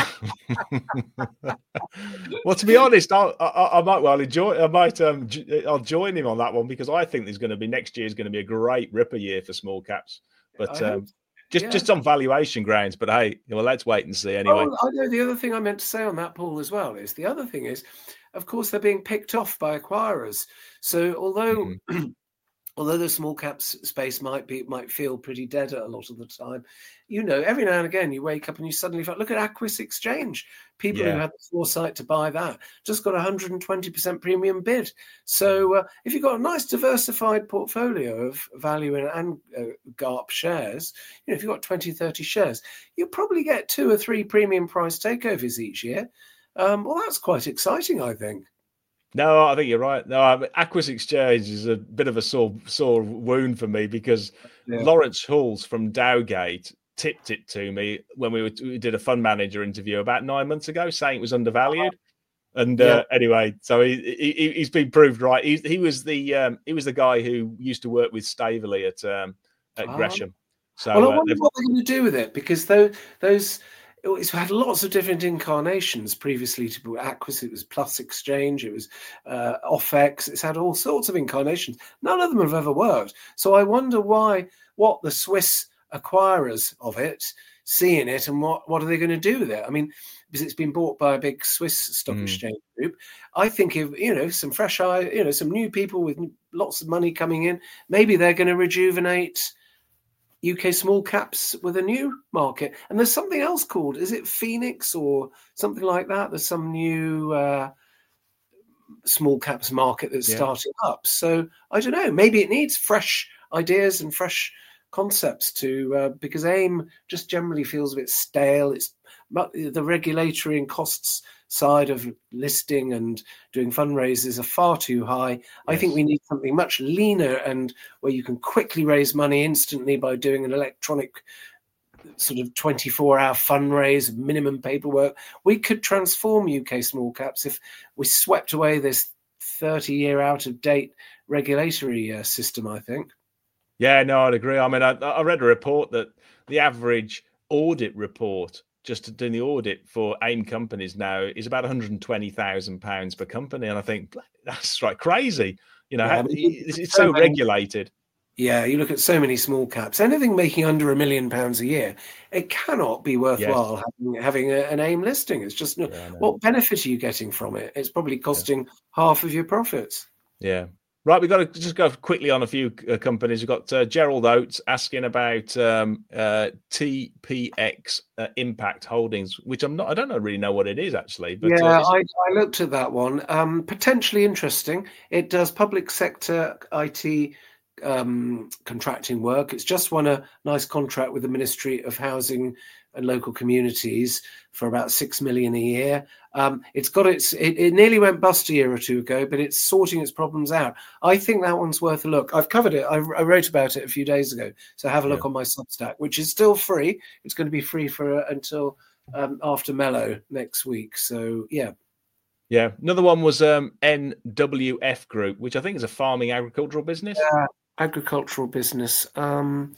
Well, to be honest, I, I, I might well enjoy. I might um, I'll join him on that one because I think there's going to be next year is going to be a great ripper year for small caps. But um, just yeah. just on valuation grounds. But hey, well, let's wait and see anyway. Oh, I know the other thing I meant to say on that, Paul, as well is the other thing is, of course, they're being picked off by acquirers. So although. Mm-hmm. Although the small caps space might be might feel pretty dead a lot of the time, you know, every now and again you wake up and you suddenly find, look at Aquis Exchange. People yeah. who had the foresight to buy that just got a one hundred twenty percent premium bid. So uh, if you've got a nice diversified portfolio of value and, and uh, G A R P shares, you know, if you've got twenty, thirty shares, you'll probably get two or three premium price takeovers each year. Um, well, that's quite exciting, I think. No, I think you're right. No, I mean, Aquis Exchange is a bit of a sore sore wound for me because yeah. Lawrence Hulls from Dowgate tipped it to me when we, were, we did a fund manager interview about nine months ago, saying it was undervalued. And uh, yeah. anyway, so he, he he's been proved right. He he was the um, he was the guy who used to work with Staveley at um, at oh. Gresham. So well, I uh, wonder what they're going to do with it, because those those. It's had lots of different incarnations previously to Aquis. It was Plus Exchange, it was uh, Offex. It's had all sorts of incarnations. None of them have ever worked. So I wonder why, what the Swiss acquirers of it see in it, and what, what are they going to do with it? I mean, because it's been bought by a big Swiss stock mm. exchange group. I think if, you know, some fresh eye, you know, some new people with lots of money coming in, maybe they're going to rejuvenate U K small caps with a new market. And there's something else called, is it Phoenix or something like that? There's some new uh, small caps market that's yeah. starting up. So I don't know, maybe it needs fresh ideas and fresh concepts to, uh, because AIM just generally feels a bit stale. It's the regulatory and costs side of listing and doing fundraisers are far too high. Yes. I think we need something much leaner and where you can quickly raise money instantly by doing an electronic sort of twenty-four hour fundraise, minimum paperwork. We could transform U K small caps if we swept away this thirty year out of date regulatory uh, system, I think. Yeah, no, I'd agree. I mean, I, I read a report that the average audit report just doing the audit for AIM companies now is about one hundred twenty thousand pounds per company. And I think that's right, crazy. You know, yeah, how, it's, it's so, so many, regulated. Yeah, you look at so many small caps, anything making under a million pounds a year, it cannot be worthwhile yes. having, having a, an AIM listing. It's just, no, yeah, what benefit are you getting from it? It's probably costing yeah. half of your profits. Yeah. Right, we've got to just go quickly on a few uh, companies. We've got uh, Gerald Oates asking about um, uh, T P X uh, Impact Holdings, which I'm not, I don't know, really know what it is actually. But, yeah, uh, I, I looked at that one. Um, potentially interesting. It does public sector I T um, contracting work. It's just won a nice contract with the Ministry of Housing and Local Communities for about six million a year. Um, it's got its, it, it nearly went bust a year or two ago, but it's sorting its problems out. I think that one's worth a look. I've covered it. I, I wrote about it a few days ago. So have a look yeah. on my Substack, which is still free. It's going to be free for uh, until um, after Mellow next week. So yeah. Yeah. Another one was um, N W F Group, which I think is a farming agricultural business. Yeah, agricultural business. Um,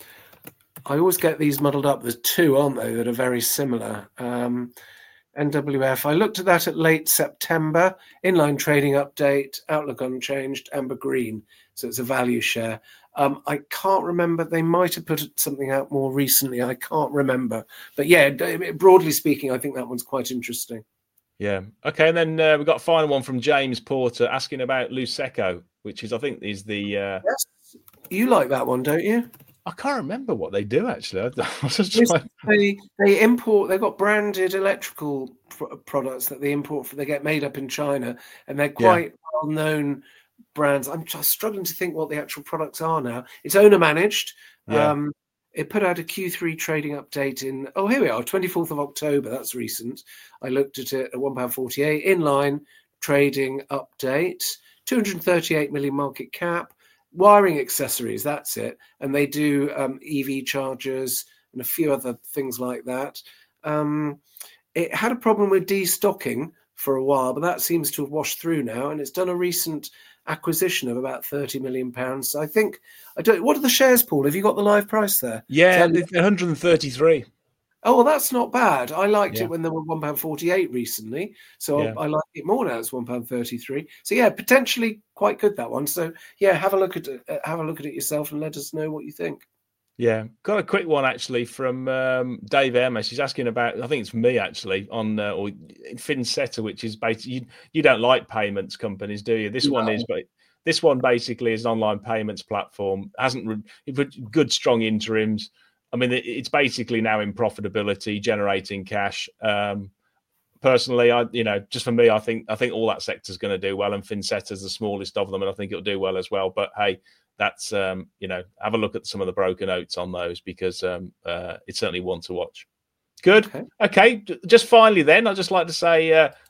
I always get these muddled up. There's two, aren't they, that are very similar. Um, N W F, I looked at that at late September. Inline trading update, outlook unchanged, amber green. So it's a value share. Um, I can't remember. They might have put something out more recently. I can't remember. But yeah, broadly speaking, I think that one's quite interesting. Yeah. Okay. And then uh, we've got a final one from James Porter asking about Luseco, which is, I think, is the... Uh... Yes. You like that one, don't you? I can't remember what they do, actually. I was just trying... they, they import, they've got branded electrical pr- products that they import, for, they get made up in China, and they're quite yeah. well-known brands. I'm just struggling to think what the actual products are now. It's owner managed. Yeah. Um, it put out a Q three trading update in, oh, here we are, twenty-fourth of October. That's recent. I looked at it at one pound forty-eight. Inline trading update, two hundred thirty-eight million market cap. Wiring accessories, that's it. And they do um, E V chargers and a few other things like that. Um, it had a problem with destocking for a while, but that seems to have washed through now. And it's done a recent acquisition of about thirty million pounds. So I think, I don't. What are the shares, Paul? Have you got the live price there? Yeah, one hundred thirty-three. Oh, well, that's not bad. I liked yeah. it when they were one pound forty-eight recently. So yeah. I, I like it more now. It's one pound thirty-three. So yeah, potentially quite good, that one. So yeah, have a look at it, uh, have a look at it yourself and let us know what you think. Yeah, got a quick one actually from um, Dave Hermes. He's asking about, I think it's me actually, on uh, or Finsetta, which is basically, you, you don't like payments companies, do you? This no. one is, but this one basically is an online payments platform. Hasn't re- good, strong interims. I mean, it's basically now in profitability, generating cash. Um, personally, I, you know, just for me, I think I think all that sector is going to do well, and Finsetta is the smallest of them, and I think it'll do well as well. But hey, that's um, you know, have a look at some of the broker notes on those, because um, uh, it's certainly one to watch. Good. Okay. okay. Just finally, then, I'd just like to say uh,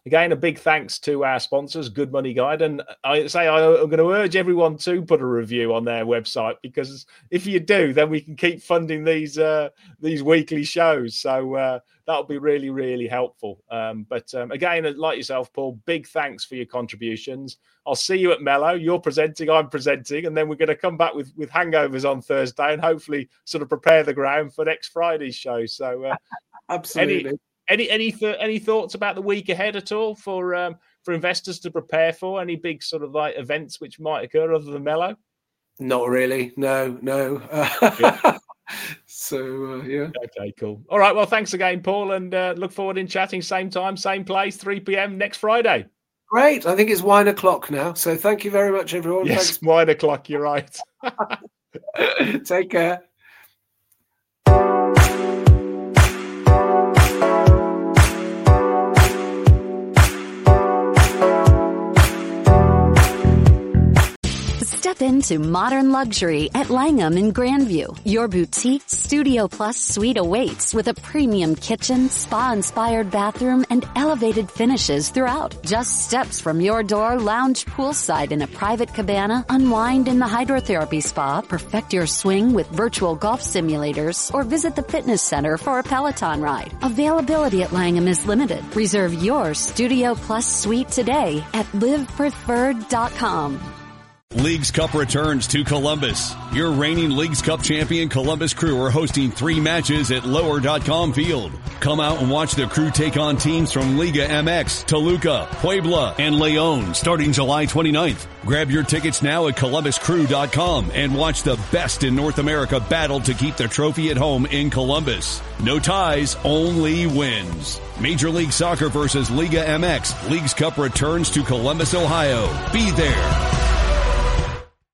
again, a big thanks to our sponsors, Good Money Guide. And I say I'm going to urge everyone to put a review on their website, because if you do, then we can keep funding these uh, these weekly shows. So uh, that'll be really, really helpful. Um, but um, again, like yourself, Paul, big thanks for your contributions. I'll see you at Mellow. You're presenting, I'm presenting, and then we're going to come back with, with hangovers on Thursday and hopefully sort of prepare the ground for next Friday's show. So uh, absolutely. Any, Any any th- any thoughts about the week ahead at all for um, for investors to prepare for? Any big sort of like events which might occur other than Mellow? Not really. No, no. Uh, so uh, yeah. Okay, cool. All right. Well, thanks again, Paul, and uh, look forward in chatting same time, same place, three p.m. next Friday. Great. I think it's wine o'clock now. So thank you very much, everyone. Yes, Thanks. wine o'clock. You're right. Take care. Step into modern luxury at Langham in Grandview. Your boutique Studio Plus suite awaits with a premium kitchen, spa-inspired bathroom, and elevated finishes throughout. Just steps from your door, lounge poolside in a private cabana, unwind in the hydrotherapy spa, perfect your swing with virtual golf simulators, or visit the fitness center for a Peloton ride. Availability at Langham is limited. Reserve your Studio Plus suite today at live preferred dot com. Leagues Cup returns to Columbus. Your reigning Leagues Cup champion Columbus Crew are hosting three matches at lower dot com field. Come out and watch the Crew take on teams from Liga M X, Toluca, Puebla, and Leon starting July twenty-ninth. Grab your tickets now at columbus crew dot com and watch the best in North America battle to keep the trophy at home in Columbus. No ties, only wins. Major League Soccer versus Liga M X. Leagues Cup returns to Columbus, Ohio. Be there.